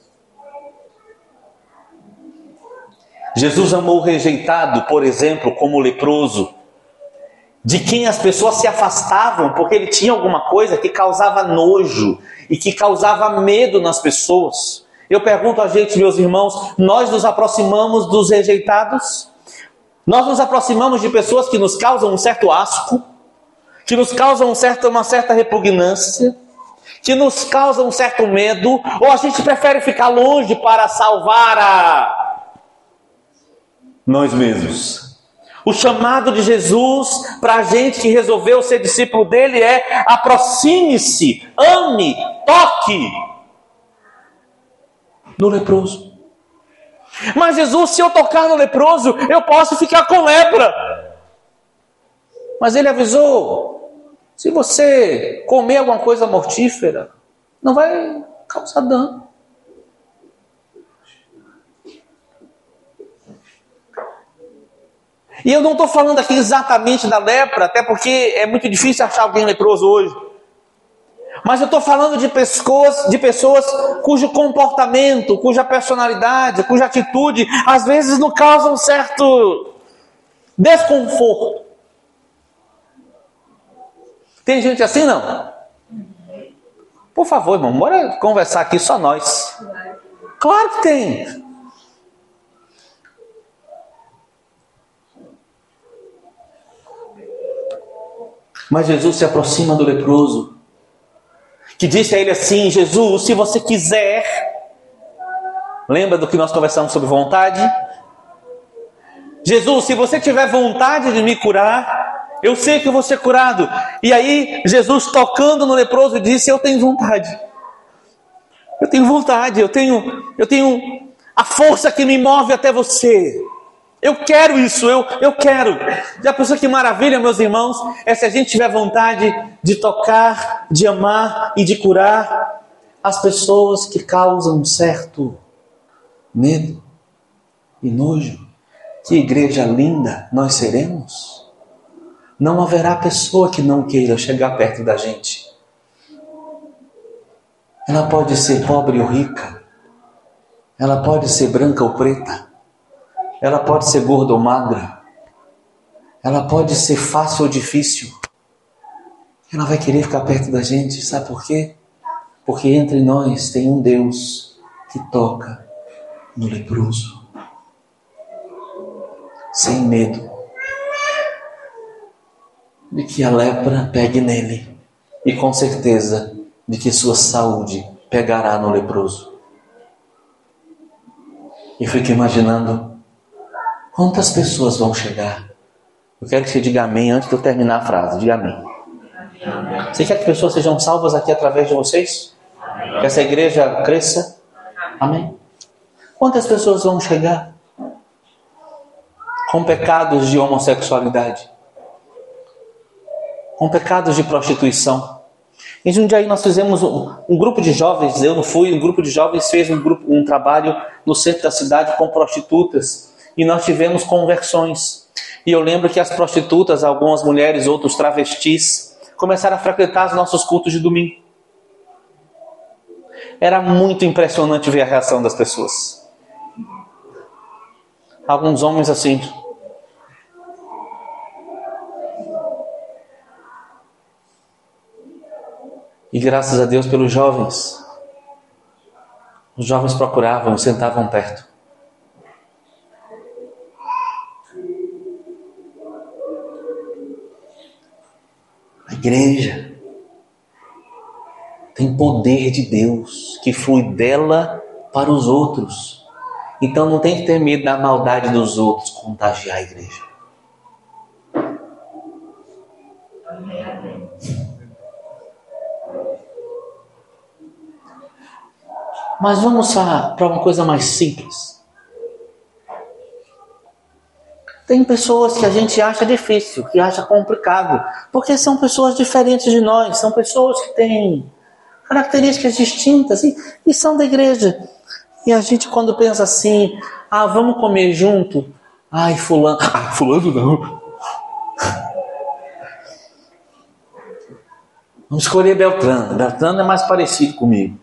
Jesus amou o rejeitado, por exemplo, como o leproso, de quem as pessoas se afastavam porque ele tinha alguma coisa que causava nojo e que causava medo nas pessoas. Eu pergunto a gente, meus irmãos, nós nos aproximamos dos rejeitados? Nós nos aproximamos de pessoas que nos causam um certo asco, que nos causam uma certa repugnância, que nos causam um certo medo, ou a gente prefere ficar longe para salvar a nós mesmos? O chamado de Jesus para a gente que resolveu ser discípulo dele é: aproxime-se, ame, toque no leproso. Mas Jesus, se eu tocar no leproso, eu posso ficar com lepra. Mas ele avisou: se você comer alguma coisa mortífera, não vai causar dano. E eu não estou falando aqui exatamente da lepra, até porque é muito difícil achar alguém leproso hoje. Mas eu estou falando de pessoas cujo comportamento, cuja personalidade, cuja atitude, às vezes nos causa um certo desconforto. Tem gente assim, não? Por favor, irmão, bora conversar aqui só nós. Claro que tem. Mas Jesus se aproxima do leproso, que disse a ele assim: Jesus, se você quiser. Lembra do que nós conversamos sobre vontade? Jesus, se você tiver vontade de me curar, eu sei que eu vou ser curado. E aí Jesus, tocando no leproso, disse: eu tenho vontade. Eu tenho vontade, eu tenho a força que me move até você. Eu quero isso, eu quero. Já pensou que maravilha, meus irmãos, é se a gente tiver vontade de tocar, de amar e de curar as pessoas que causam um certo medo e nojo. Que igreja linda nós seremos. Não haverá pessoa que não queira chegar perto da gente. Ela pode ser pobre ou rica. Ela pode ser branca ou preta. Ela pode ser gorda ou magra. Ela pode ser fácil ou difícil. Ela vai querer ficar perto da gente. Sabe por quê? Porque entre nós tem um Deus que toca no leproso. Sem medo de que a lepra pegue nele. E com certeza de que sua saúde pegará no leproso. E fico imaginando quantas pessoas vão chegar. Eu quero que você diga amém antes de eu terminar a frase. Diga amém. Você quer que pessoas sejam salvas aqui através de vocês? Amém. Que essa igreja cresça? Amém. Quantas pessoas vão chegar com pecados de homossexualidade? Com pecados de prostituição? Em Jundiaí nós fizemos um grupo de jovens, eu não fui, um grupo de jovens fez um trabalho no centro da cidade com prostitutas. E nós tivemos conversões. E eu lembro que as prostitutas, algumas mulheres, outros travestis, começaram a frequentar os nossos cultos de domingo. Era muito impressionante ver a reação das pessoas. Alguns homens assim. E graças a Deus pelos jovens. Os jovens procuravam, sentavam perto. A igreja tem poder de Deus que flui dela para os outros. Então não tem que ter medo da maldade dos outros contagiar a igreja. Mas vamos para uma coisa mais simples. Tem pessoas que a gente acha difícil, que acha complicado, porque são pessoas diferentes de nós, são pessoas que têm características distintas e são da igreja. E a gente quando pensa assim, vamos comer junto, fulano, fulano não. Vamos escolher Beltrano, Beltrano é mais parecido comigo.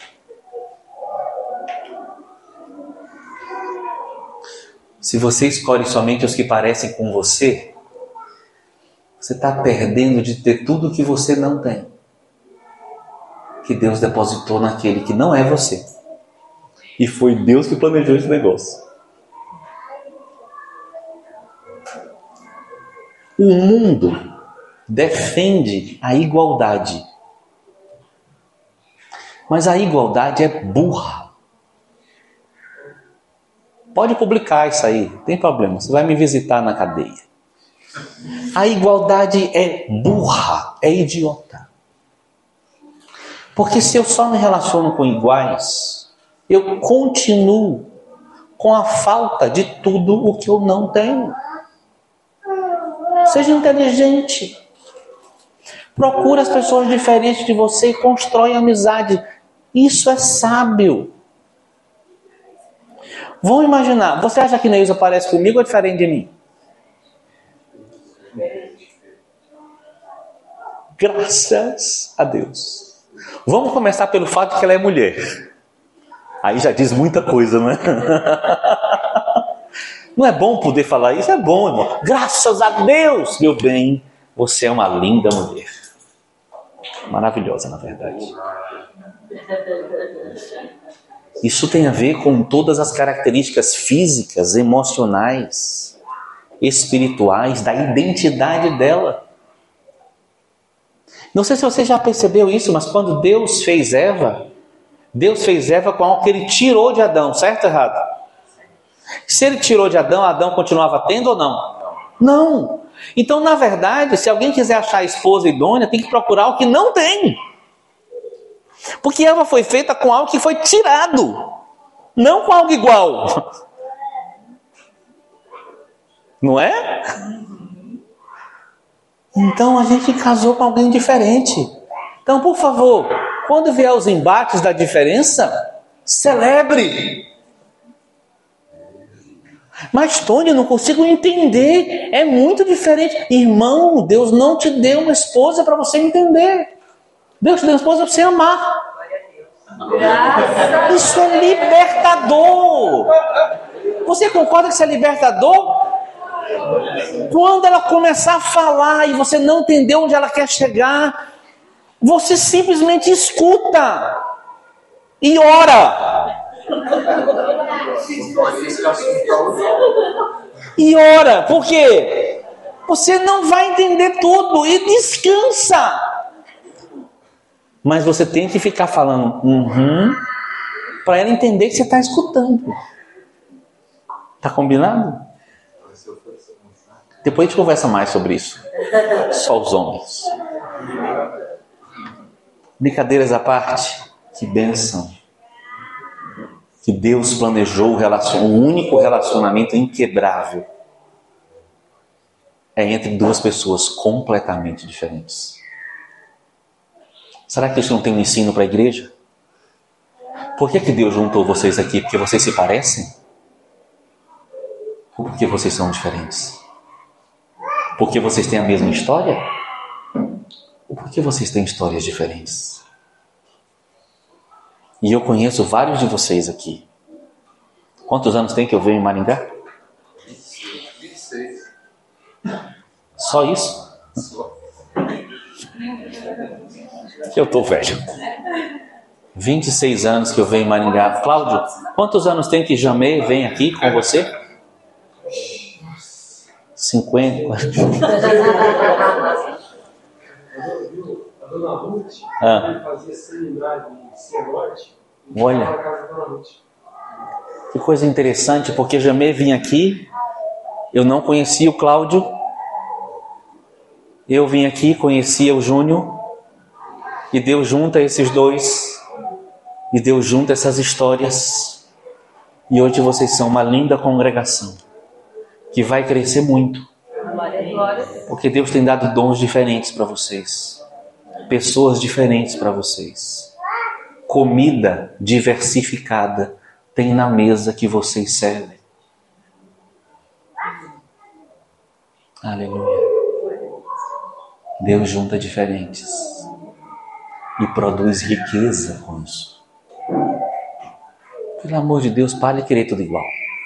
Se você escolhe somente os que parecem com você, você está perdendo de ter tudo o que você não tem. Que Deus depositou naquele que não é você. E foi Deus que planejou esse negócio. O mundo defende a igualdade. Mas a igualdade é burra. Pode publicar isso aí, não tem problema. Você vai me visitar na cadeia. A igualdade é burra, é idiota. Porque se eu só me relaciono com iguais, eu continuo com a falta de tudo o que eu não tenho. Seja inteligente. Procure as pessoas diferentes de você e constrói amizade. Isso é sábio. Vamos imaginar, você acha que Neilza parece comigo ou é diferente de mim? Graças a Deus. Vamos começar pelo fato de que ela é mulher. Aí já diz muita coisa, não é? Não é bom poder falar isso? É bom, irmão. Graças a Deus, meu bem, você é uma linda mulher. Maravilhosa, na verdade. Isso tem a ver com todas as características físicas, emocionais, espirituais, da identidade dela. Não sei se você já percebeu isso, mas quando Deus fez Eva com algo que ele tirou de Adão, certo ou errado? Se ele tirou de Adão, Adão continuava tendo ou não? Não. Então, na verdade, se alguém quiser achar a esposa idônea, tem que procurar o que não tem. Porque Eva foi feita com algo que foi tirado, não com algo igual. Não é? Então a gente casou com alguém diferente. Então, por favor, quando vier os embates da diferença, celebre. Mas, Tony, eu não consigo entender. É muito diferente. Irmão, Deus não te deu uma esposa para você entender. Deus te deu uma esposa para você amar. Isso é libertador. Você concorda que isso é libertador? Quando ela começar a falar e você não entender onde ela quer chegar, você simplesmente escuta e ora. E ora, por quê? Você não vai entender tudo e descansa. Mas você tem que ficar falando para ela entender que você está escutando. Tá combinado? Depois a gente conversa mais sobre isso. Só os homens. Brincadeiras à parte, que bênção. Que Deus planejou o único relacionamento inquebrável é entre duas pessoas completamente diferentes. Será que isso não tem um ensino para a igreja? Por que Deus juntou vocês aqui? Porque vocês se parecem? Ou porque vocês são diferentes? Porque vocês têm a mesma história? Ou porque vocês têm histórias diferentes? E eu conheço vários de vocês aqui. Quantos anos tem que eu venho em Maringá? 26. Só isso? Eu estou velho. 26 anos que eu venho em Maringá. Cláudio, quantos anos tem que Jamê vem aqui com você? 50. A dona Ruth fazia seminário em Cianorte. Olha, que coisa interessante, porque Jamê vinha aqui, eu não conhecia o Cláudio, eu vim aqui, conhecia o Júnior, e Deus junta esses dois, e Deus junta essas histórias, e hoje vocês são uma linda congregação, que vai crescer muito, porque Deus tem dado dons diferentes para vocês, pessoas diferentes para vocês, comida diversificada tem na mesa que vocês servem. Aleluia. Deus junta diferentes e produz riqueza com isso. Pelo amor de Deus, pare de querer tudo igual.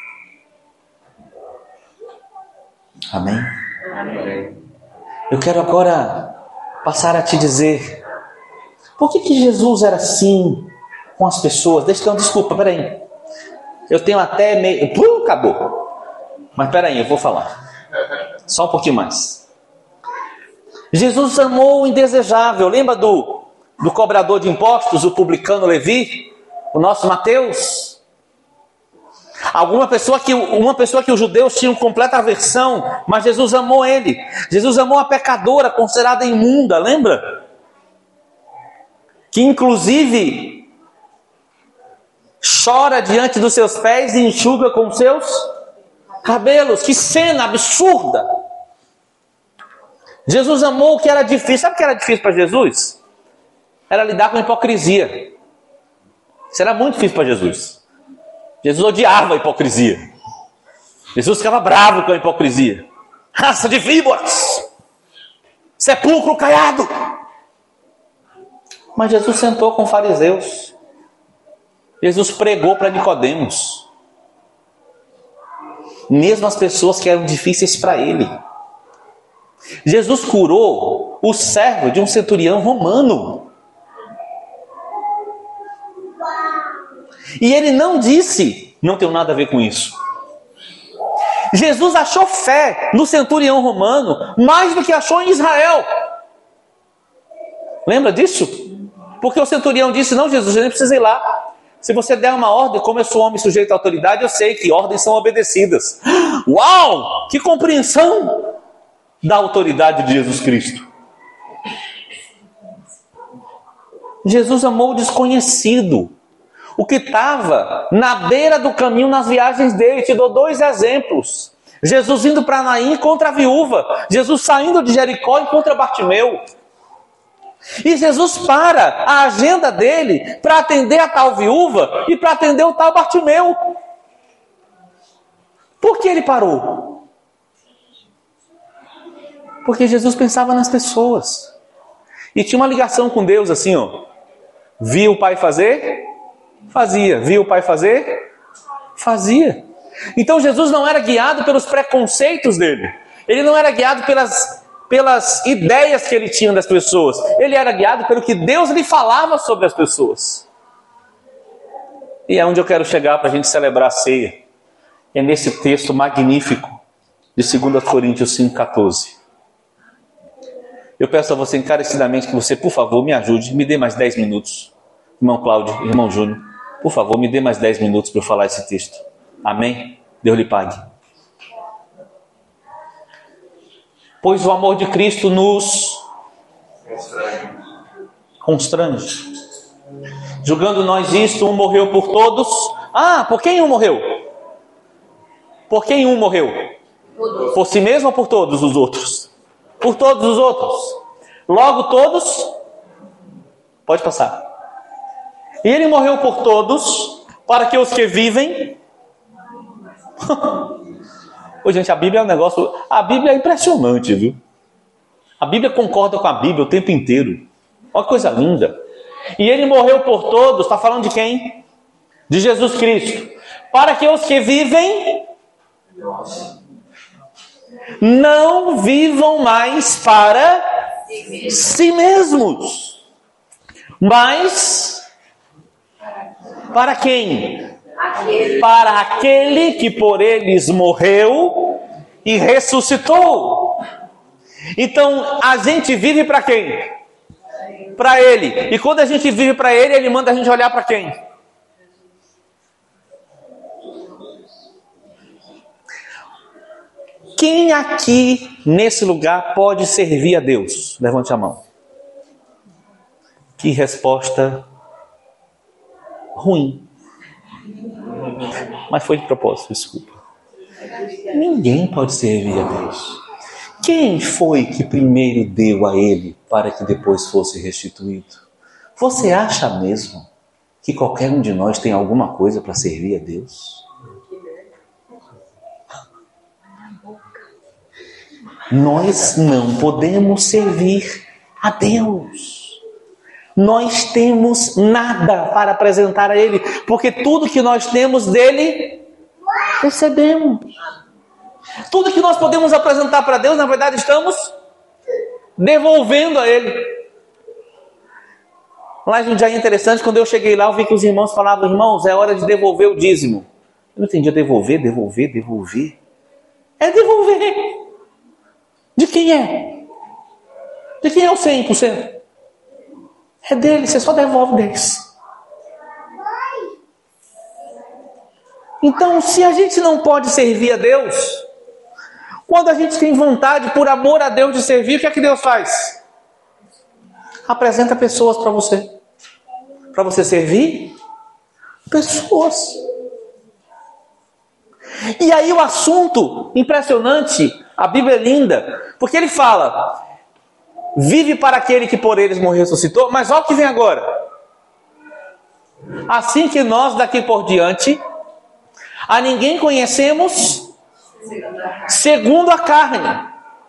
Amém? Amém. Eu quero agora passar a te dizer por que Jesus era assim com as pessoas. Deixa eu dar uma desculpa, peraí. Eu tenho até meio... acabou. Mas peraí, eu vou falar. Só um pouquinho mais. Jesus amou o indesejável. Lembra do cobrador de impostos, o publicano Levi? O nosso Mateus? Uma pessoa que os judeus tinham completa aversão, mas Jesus amou ele. Jesus amou a pecadora, considerada imunda, lembra? Que inclusive chora diante dos seus pés e enxuga com seus cabelos. Que cena absurda! Jesus amou o que era difícil. Sabe o que era difícil para Jesus? Era lidar com a hipocrisia. Isso era muito difícil para Jesus. Jesus odiava a hipocrisia. Jesus ficava bravo com a hipocrisia. Raça de víboras! Sepulcro caiado! Mas Jesus sentou com fariseus. Jesus pregou para Nicodemos. Mesmo as pessoas que eram difíceis para ele. Jesus curou o servo de um centurião romano. E ele não disse, não tem nada a ver com isso. Jesus achou fé no centurião romano mais do que achou em Israel. Lembra disso? Porque o centurião disse, não, Jesus, eu nem precisa ir lá. Se você der uma ordem, como eu sou homem sujeito à autoridade, eu sei que ordens são obedecidas. Uau! Que compreensão da autoridade de Jesus Cristo. Jesus amou o desconhecido. O que estava na beira do caminho nas viagens dele. Te dou 2 exemplos. Jesus indo para Naim contra a viúva. Jesus saindo de Jericó e contra Bartimeu. E Jesus para a agenda dele para atender a tal viúva e para atender o tal Bartimeu. Por que ele parou? Porque Jesus pensava nas pessoas. E tinha uma ligação com Deus assim, ó. Via o Pai fazer? Fazia. Via o Pai fazer? Fazia. Então Jesus não era guiado pelos preconceitos dele. Ele não era guiado pelas ideias que ele tinha das pessoas. Ele era guiado pelo que Deus lhe falava sobre as pessoas. E é onde eu quero chegar para a gente celebrar a ceia. É nesse texto magnífico de 2 Coríntios 5,14. Eu peço a você encarecidamente que você, por favor, me ajude, me dê mais 10 minutos. Irmão Cláudio, irmão Júnior, por favor, me dê mais 10 minutos para eu falar esse texto. Amém? Deus lhe pague. Pois o amor de Cristo nos constrange. Julgando nós isto, um morreu por todos. Ah, por quem um morreu? Por quem um morreu? Por si mesmo ou por todos os outros? Por todos os outros. Logo todos. Pode passar. E ele morreu por todos, para que os que vivem... Ô, gente, a Bíblia é um negócio... A Bíblia é impressionante, viu? A Bíblia concorda com a Bíblia o tempo inteiro. Olha que coisa linda. E ele morreu por todos, está falando de quem? De Jesus Cristo. Para que os que vivem não vivam mais para si mesmos. Mas para quem? Para aquele que por eles morreu e ressuscitou. Então a gente vive para quem? Para ele. E quando a gente vive para ele, ele manda a gente olhar para quem? Quem aqui nesse lugar pode servir a Deus? Levante a mão. Que resposta ruim. Mas foi de propósito, desculpa. Ninguém pode servir a Deus. Quem foi que primeiro deu a ele para que depois fosse restituído? Você acha mesmo que qualquer um de nós tem alguma coisa para servir a Deus? Nós não podemos servir a Deus. Nós temos nada para apresentar a Ele, porque tudo que nós temos dele, recebemos. Tudo que nós podemos apresentar para Deus, na verdade, estamos devolvendo a Ele. Lá em um dia interessante, quando eu cheguei lá, eu vi que os irmãos falavam, irmãos, é hora de devolver o dízimo. Eu não entendia, devolver. É devolver. De quem é? De quem é o 100%? É dele, você só devolve deles. Então, se a gente não pode servir a Deus, quando a gente tem vontade, por amor a Deus, de servir, o que é que Deus faz? Apresenta pessoas para você. Para você servir pessoas. E aí o assunto impressionante, a Bíblia é linda, porque ele fala, vive para aquele que por eles morreu e ressuscitou, mas olha o que vem agora. Assim que nós daqui por diante, a ninguém conhecemos segundo a carne.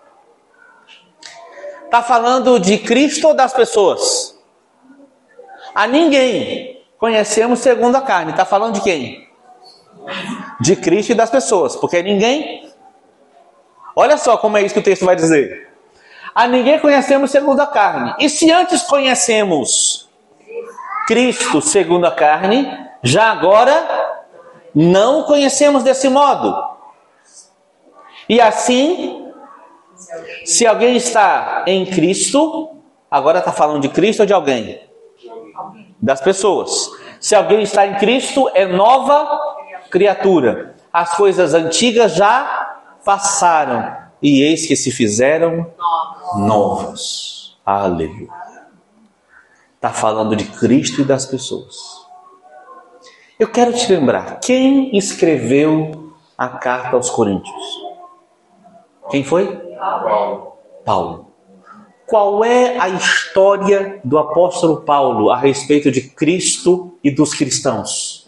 Está falando de Cristo ou das pessoas? A ninguém conhecemos segundo a carne. Está falando de quem? De Cristo e das pessoas. Porque ninguém... Olha só como é isso que o texto vai dizer. A ninguém conhecemos segundo a carne. E se antes conhecemos Cristo segundo a carne, já agora não o conhecemos desse modo. E assim, se alguém está em Cristo, agora está falando de Cristo ou de alguém? Das pessoas. Se alguém está em Cristo, é nova criatura. As coisas antigas já passaram e eis que se fizeram novas. Aleluia. Está falando de Cristo e das pessoas. Eu quero te lembrar, quem escreveu a carta aos Coríntios? Quem foi? Paulo. Qual é a história do apóstolo Paulo a respeito de Cristo e dos cristãos?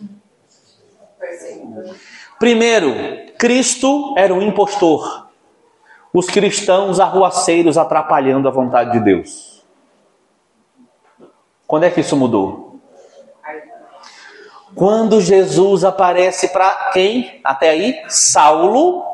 Primeiro, Cristo era um impostor. Os cristãos arruaceiros atrapalhando a vontade de Deus. Quando é que isso mudou? Quando Jesus aparece para quem? Até aí? Saulo.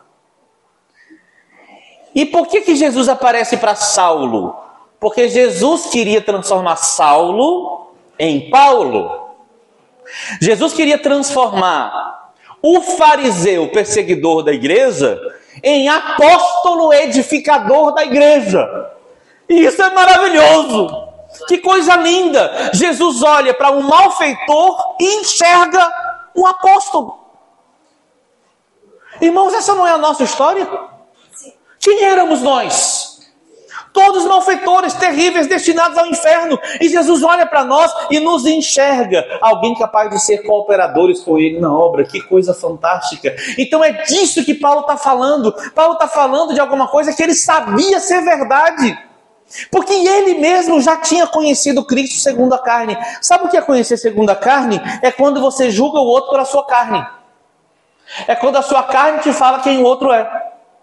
E por que Jesus aparece para Saulo? Porque Jesus queria transformar Saulo em Paulo. Jesus queria transformar o fariseu perseguidor da igreja em apóstolo edificador da igreja. E isso é maravilhoso. Que coisa linda. Jesus olha para um malfeitor e enxerga um apóstolo. Irmãos, essa não é a nossa história? Quem éramos nós? Todos malfeitores, terríveis, destinados ao inferno. E Jesus olha para nós e nos enxerga. Alguém capaz de ser cooperadores com Ele na obra. Que coisa fantástica. Então é disso que Paulo está falando. Paulo está falando de alguma coisa que ele sabia ser verdade. Porque ele mesmo já tinha conhecido Cristo segundo a carne. Sabe o que é conhecer segundo a carne? É quando você julga o outro pela sua carne. É quando a sua carne te fala quem o outro é.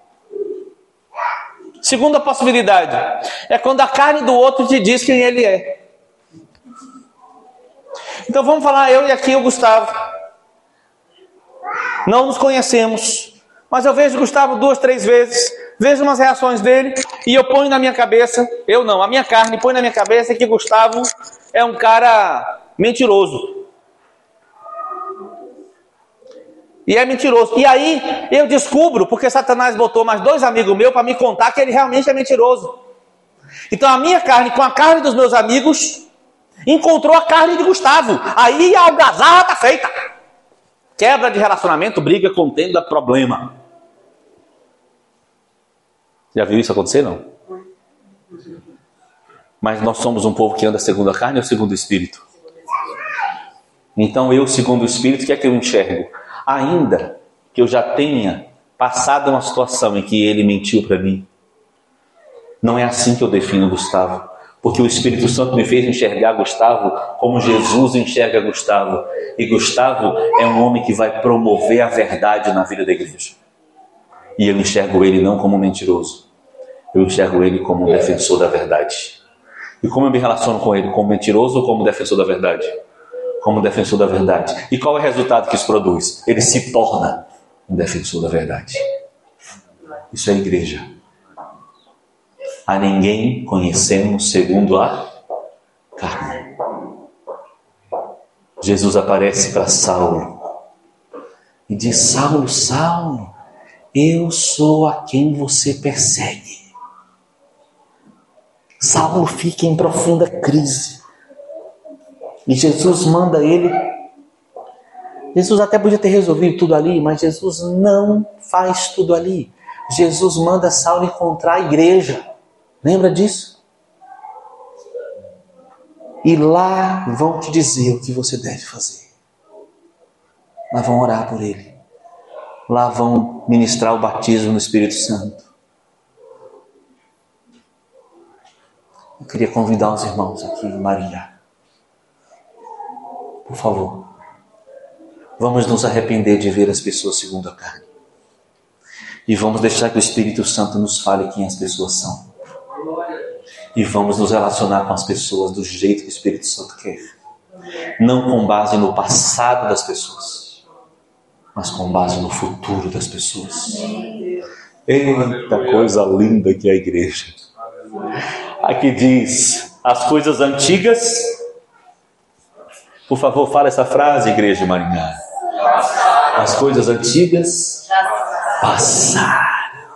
Segunda possibilidade, é quando a carne do outro te diz quem ele é. Então vamos falar, eu e aqui o Gustavo. Não nos conhecemos, mas eu vejo o Gustavo 2, 3 vezes, vejo umas reações dele, e eu ponho na minha cabeça, a minha carne põe na minha cabeça que Gustavo é um cara mentiroso. E é mentiroso. E aí eu descubro, porque Satanás botou mais 2 amigos meus para me contar que ele realmente é mentiroso. Então a minha carne com a carne dos meus amigos encontrou a carne de Gustavo. Aí a algazarra está feita. Quebra de relacionamento, briga, contenda, problema. Já viu isso acontecer? Não? Mas nós somos um povo que anda segundo a carne ou segundo o Espírito? Então eu, segundo o Espírito, o que é que eu enxergo? Ainda que eu já tenha passado uma situação em que ele mentiu para mim, não é assim que eu defino Gustavo. Porque o Espírito Santo me fez enxergar Gustavo como Jesus enxerga Gustavo. E Gustavo é um homem que vai promover a verdade na vida da igreja. E eu enxergo ele não como um mentiroso. Eu enxergo ele como um defensor da verdade. E como eu me relaciono com ele? Como mentiroso ou como defensor da verdade? Como defensor da verdade. E qual é o resultado que isso produz? Ele se torna um defensor da verdade. Isso é igreja. A ninguém conhecemos segundo a carne. Jesus aparece para Saulo e diz: Saulo, Saulo, eu sou a quem você persegue. Saulo fica em profunda crise. E Jesus manda ele Jesus até podia ter resolvido tudo ali, mas Jesus não faz tudo ali. Jesus manda Saulo encontrar a igreja. Lembra disso? E lá vão te dizer o que você deve fazer. Lá vão orar por ele. Lá vão ministrar o batismo no Espírito Santo. Eu queria convidar os irmãos aqui em Maringá. Por favor, vamos nos arrepender de ver as pessoas segundo a carne. E vamos deixar que o Espírito Santo nos fale quem as pessoas são. E vamos nos relacionar com as pessoas do jeito que o Espírito Santo quer. Não com base no passado das pessoas, mas com base no futuro das pessoas. Eita coisa linda que é a igreja. Aqui diz, as coisas antigas. Por favor, fala essa frase, igreja de Maringá. As coisas antigas passaram.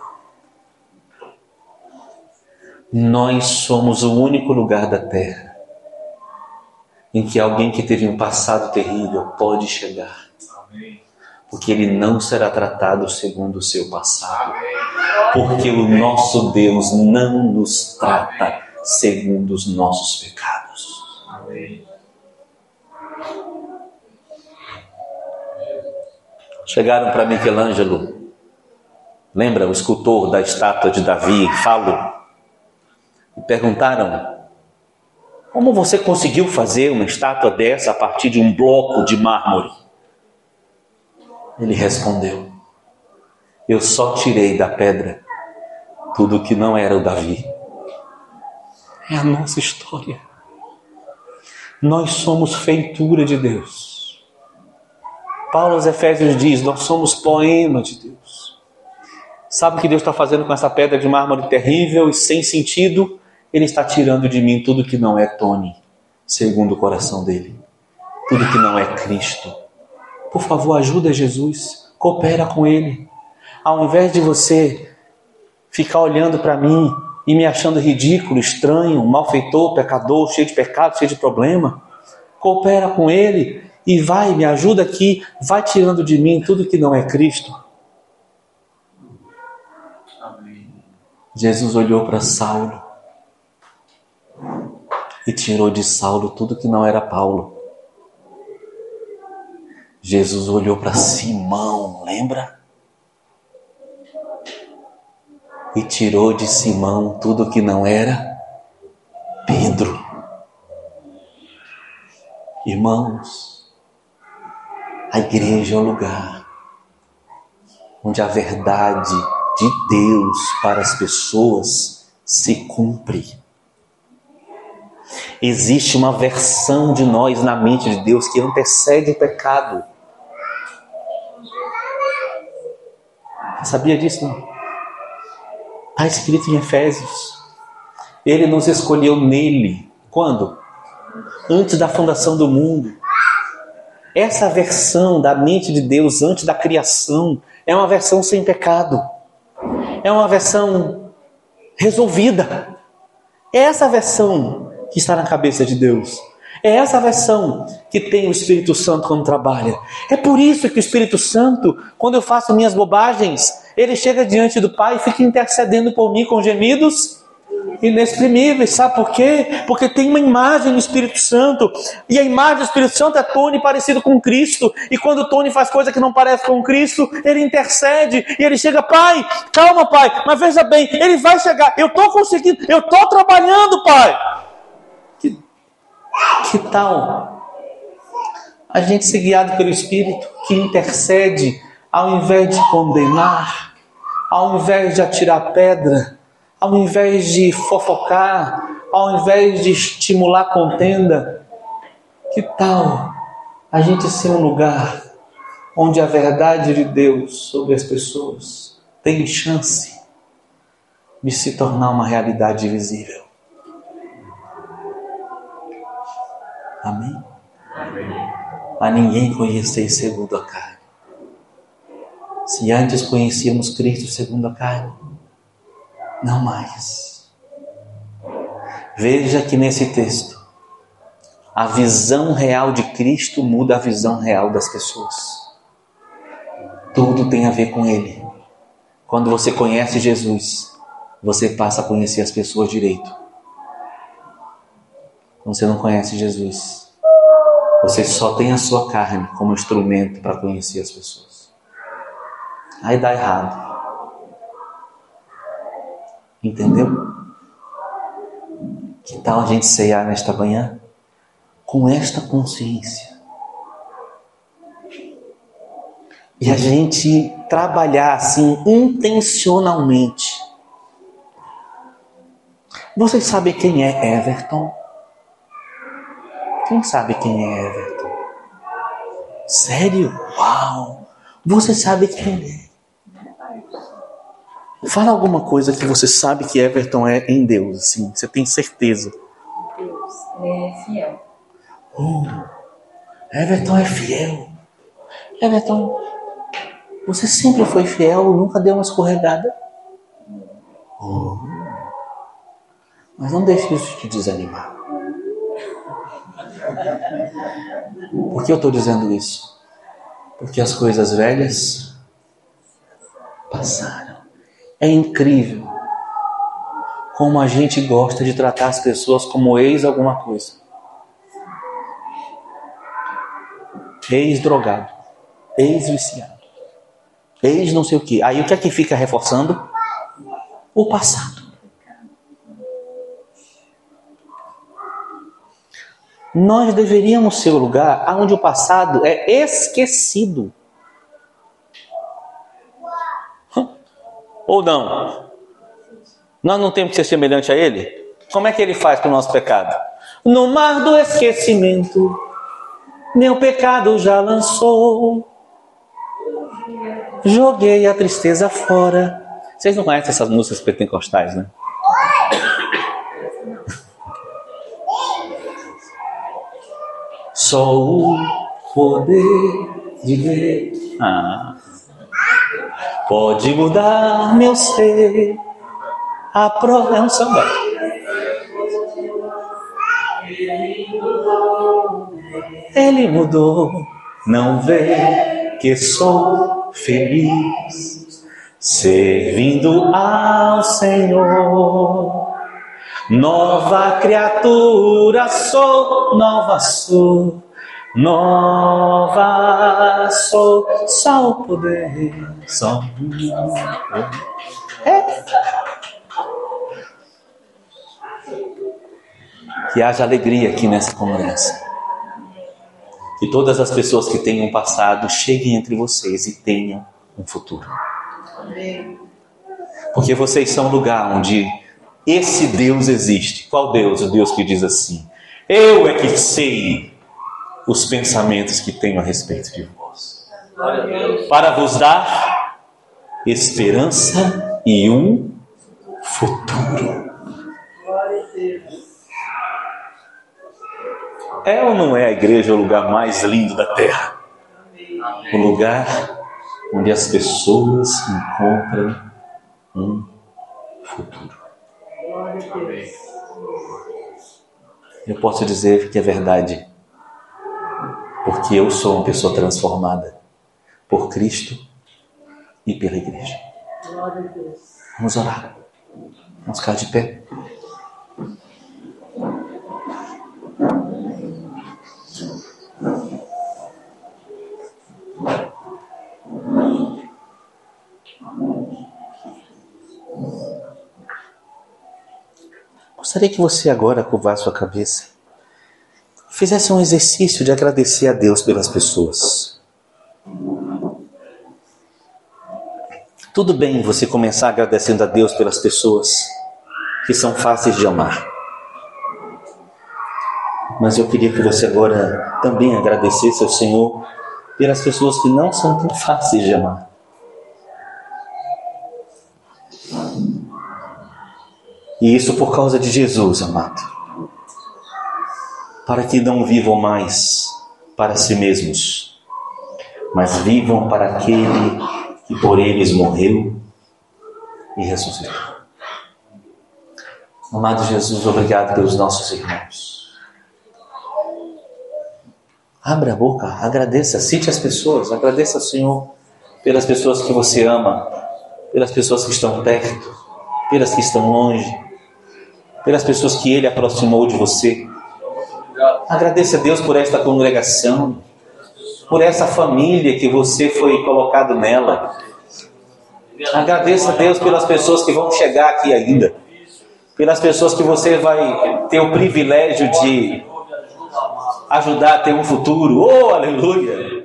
Nós somos o único lugar da terra em que alguém que teve um passado terrível pode chegar. Porque ele não será tratado segundo o seu passado. Porque o nosso Deus não nos trata segundo os nossos pecados. Chegaram para Michelangelo, lembra o escultor da estátua de Davi, Falo? E perguntaram: como você conseguiu fazer uma estátua dessa a partir de um bloco de mármore? Ele respondeu: eu só tirei da pedra tudo que não era o Davi. É a nossa história. Nós somos feitura de Deus. Paulo aos Efésios diz, nós somos poema de Deus. Sabe o que Deus está fazendo com essa pedra de mármore terrível e sem sentido? Ele está tirando de mim tudo que não é Tony, segundo o coração dele. Tudo que não é Cristo. Por favor, ajuda Jesus. Coopera com Ele. Ao invés de você ficar olhando para mim e me achando ridículo, estranho, malfeitor, pecador, cheio de pecado, cheio de problema, coopera com Ele e vai, me ajuda aqui, vai tirando de mim tudo que não é Cristo. Amém. Jesus olhou para Saulo e tirou de Saulo tudo que não era Paulo. Jesus olhou para Simão, lembra? E tirou de Simão tudo que não era Pedro. Irmãos, a igreja é o lugar onde a verdade de Deus para as pessoas se cumpre. Existe uma versão de nós na mente de Deus que antecede o pecado. Sabia disso, não? Está escrito em Efésios. Ele nos escolheu nele. Quando? Antes da fundação do mundo. Essa versão da mente de Deus antes da criação é uma versão sem pecado. É uma versão resolvida. É essa versão que está na cabeça de Deus. É essa versão que tem o Espírito Santo quando trabalha. É por isso que o Espírito Santo, quando eu faço minhas bobagens, ele chega diante do Pai e fica intercedendo por mim com gemidos inexprimíveis. Sabe por quê? Porque tem uma imagem no Espírito Santo. E a imagem do Espírito Santo é Tony parecido com Cristo. E quando o Tony faz coisa que não parece com Cristo, ele intercede. E ele chega: Pai, calma, Pai. Mas veja bem, ele vai chegar. Eu estou conseguindo, eu estou trabalhando, Pai. Que tal a gente ser guiado pelo Espírito que intercede, ao invés de condenar, ao invés de atirar pedra, ao invés de fofocar, ao invés de estimular contenda? Que tal a gente ser um lugar onde a verdade de Deus sobre as pessoas tem chance de se tornar uma realidade visível? Amém? Amém. A ninguém conheceis segundo a carne. Se antes conhecíamos Cristo segundo a carne, não mais. Veja que nesse texto, A visão real de Cristo muda a visão real das pessoas. Tudo tem a ver com Ele. Quando você conhece Jesus, você passa a conhecer as pessoas direito. Quando você não conhece Jesus, você só tem a sua carne como instrumento para conhecer as pessoas. Aí dá errado. Entendeu? Que tal a gente ceiar nesta manhã com esta consciência? E a gente trabalhar assim intencionalmente. Vocês sabem quem é Everton? Quem sabe quem é Everton? Sério? Uau! Você sabe quem é? Fala alguma coisa que você sabe que Everton é em Deus, assim, você tem certeza. Deus é fiel. Everton é fiel. Everton, você sempre foi fiel, nunca deu uma escorregada? Mas não deixe isso te desanimar. Por que eu estou dizendo isso? Porque as coisas velhas passaram. É incrível como a gente gosta de tratar as pessoas como ex alguma coisa. Ex-drogado, ex-viciado, ex não sei o que. Aí o que é que fica reforçando? O passado. Nós deveríamos ser o lugar onde o passado é esquecido. Ou não? Nós não temos que ser semelhante a Ele? Como é que Ele faz com o nosso pecado? No mar do esquecimento, meu pecado já lançou. Joguei a tristeza fora. Vocês não conhecem essas músicas pentecostais, né? Só o poder de Deus pode mudar meu ser. É um samba. Ele mudou, não vê que sou feliz servindo ao Senhor. Nova criatura sou, nova sou, nova sou, só o poder, só Que haja alegria aqui nessa congregação. Que todas as pessoas que tenham um passado cheguem entre vocês e tenham um futuro. Porque vocês são um lugar onde esse Deus existe. Qual Deus? O Deus que diz assim: eu é que sei os pensamentos que tenho a respeito de vós, para vos dar esperança e um futuro. É ou não é a igreja o lugar mais lindo da terra? O lugar onde as pessoas encontram um futuro. Eu posso dizer que é verdade, porque eu sou uma pessoa transformada por Cristo e pela igreja. Vamos orar. Vamos ficar de pé. Gostaria que você agora curvasse sua cabeça, fizesse um exercício de agradecer a Deus pelas pessoas. Tudo bem você começar agradecendo a Deus pelas pessoas que são fáceis de amar. Mas eu queria que você agora também agradecesse ao Senhor pelas pessoas que não são tão fáceis de amar. E isso por causa de Jesus, amado. Para que não vivam mais para si mesmos, mas vivam para aquele que por eles morreu e ressuscitou. Amado Jesus, obrigado pelos nossos irmãos. Abra a boca, agradeça, cite as pessoas, agradeça ao Senhor pelas pessoas que você ama, pelas pessoas que estão perto, pelas que estão longe, pelas pessoas que Ele aproximou de você. Agradeça a Deus por esta congregação, por essa família que você foi colocado nela. Agradeça a Deus pelas pessoas que vão chegar aqui ainda, pelas pessoas que você vai ter o privilégio de ajudar a ter um futuro. Oh, aleluia!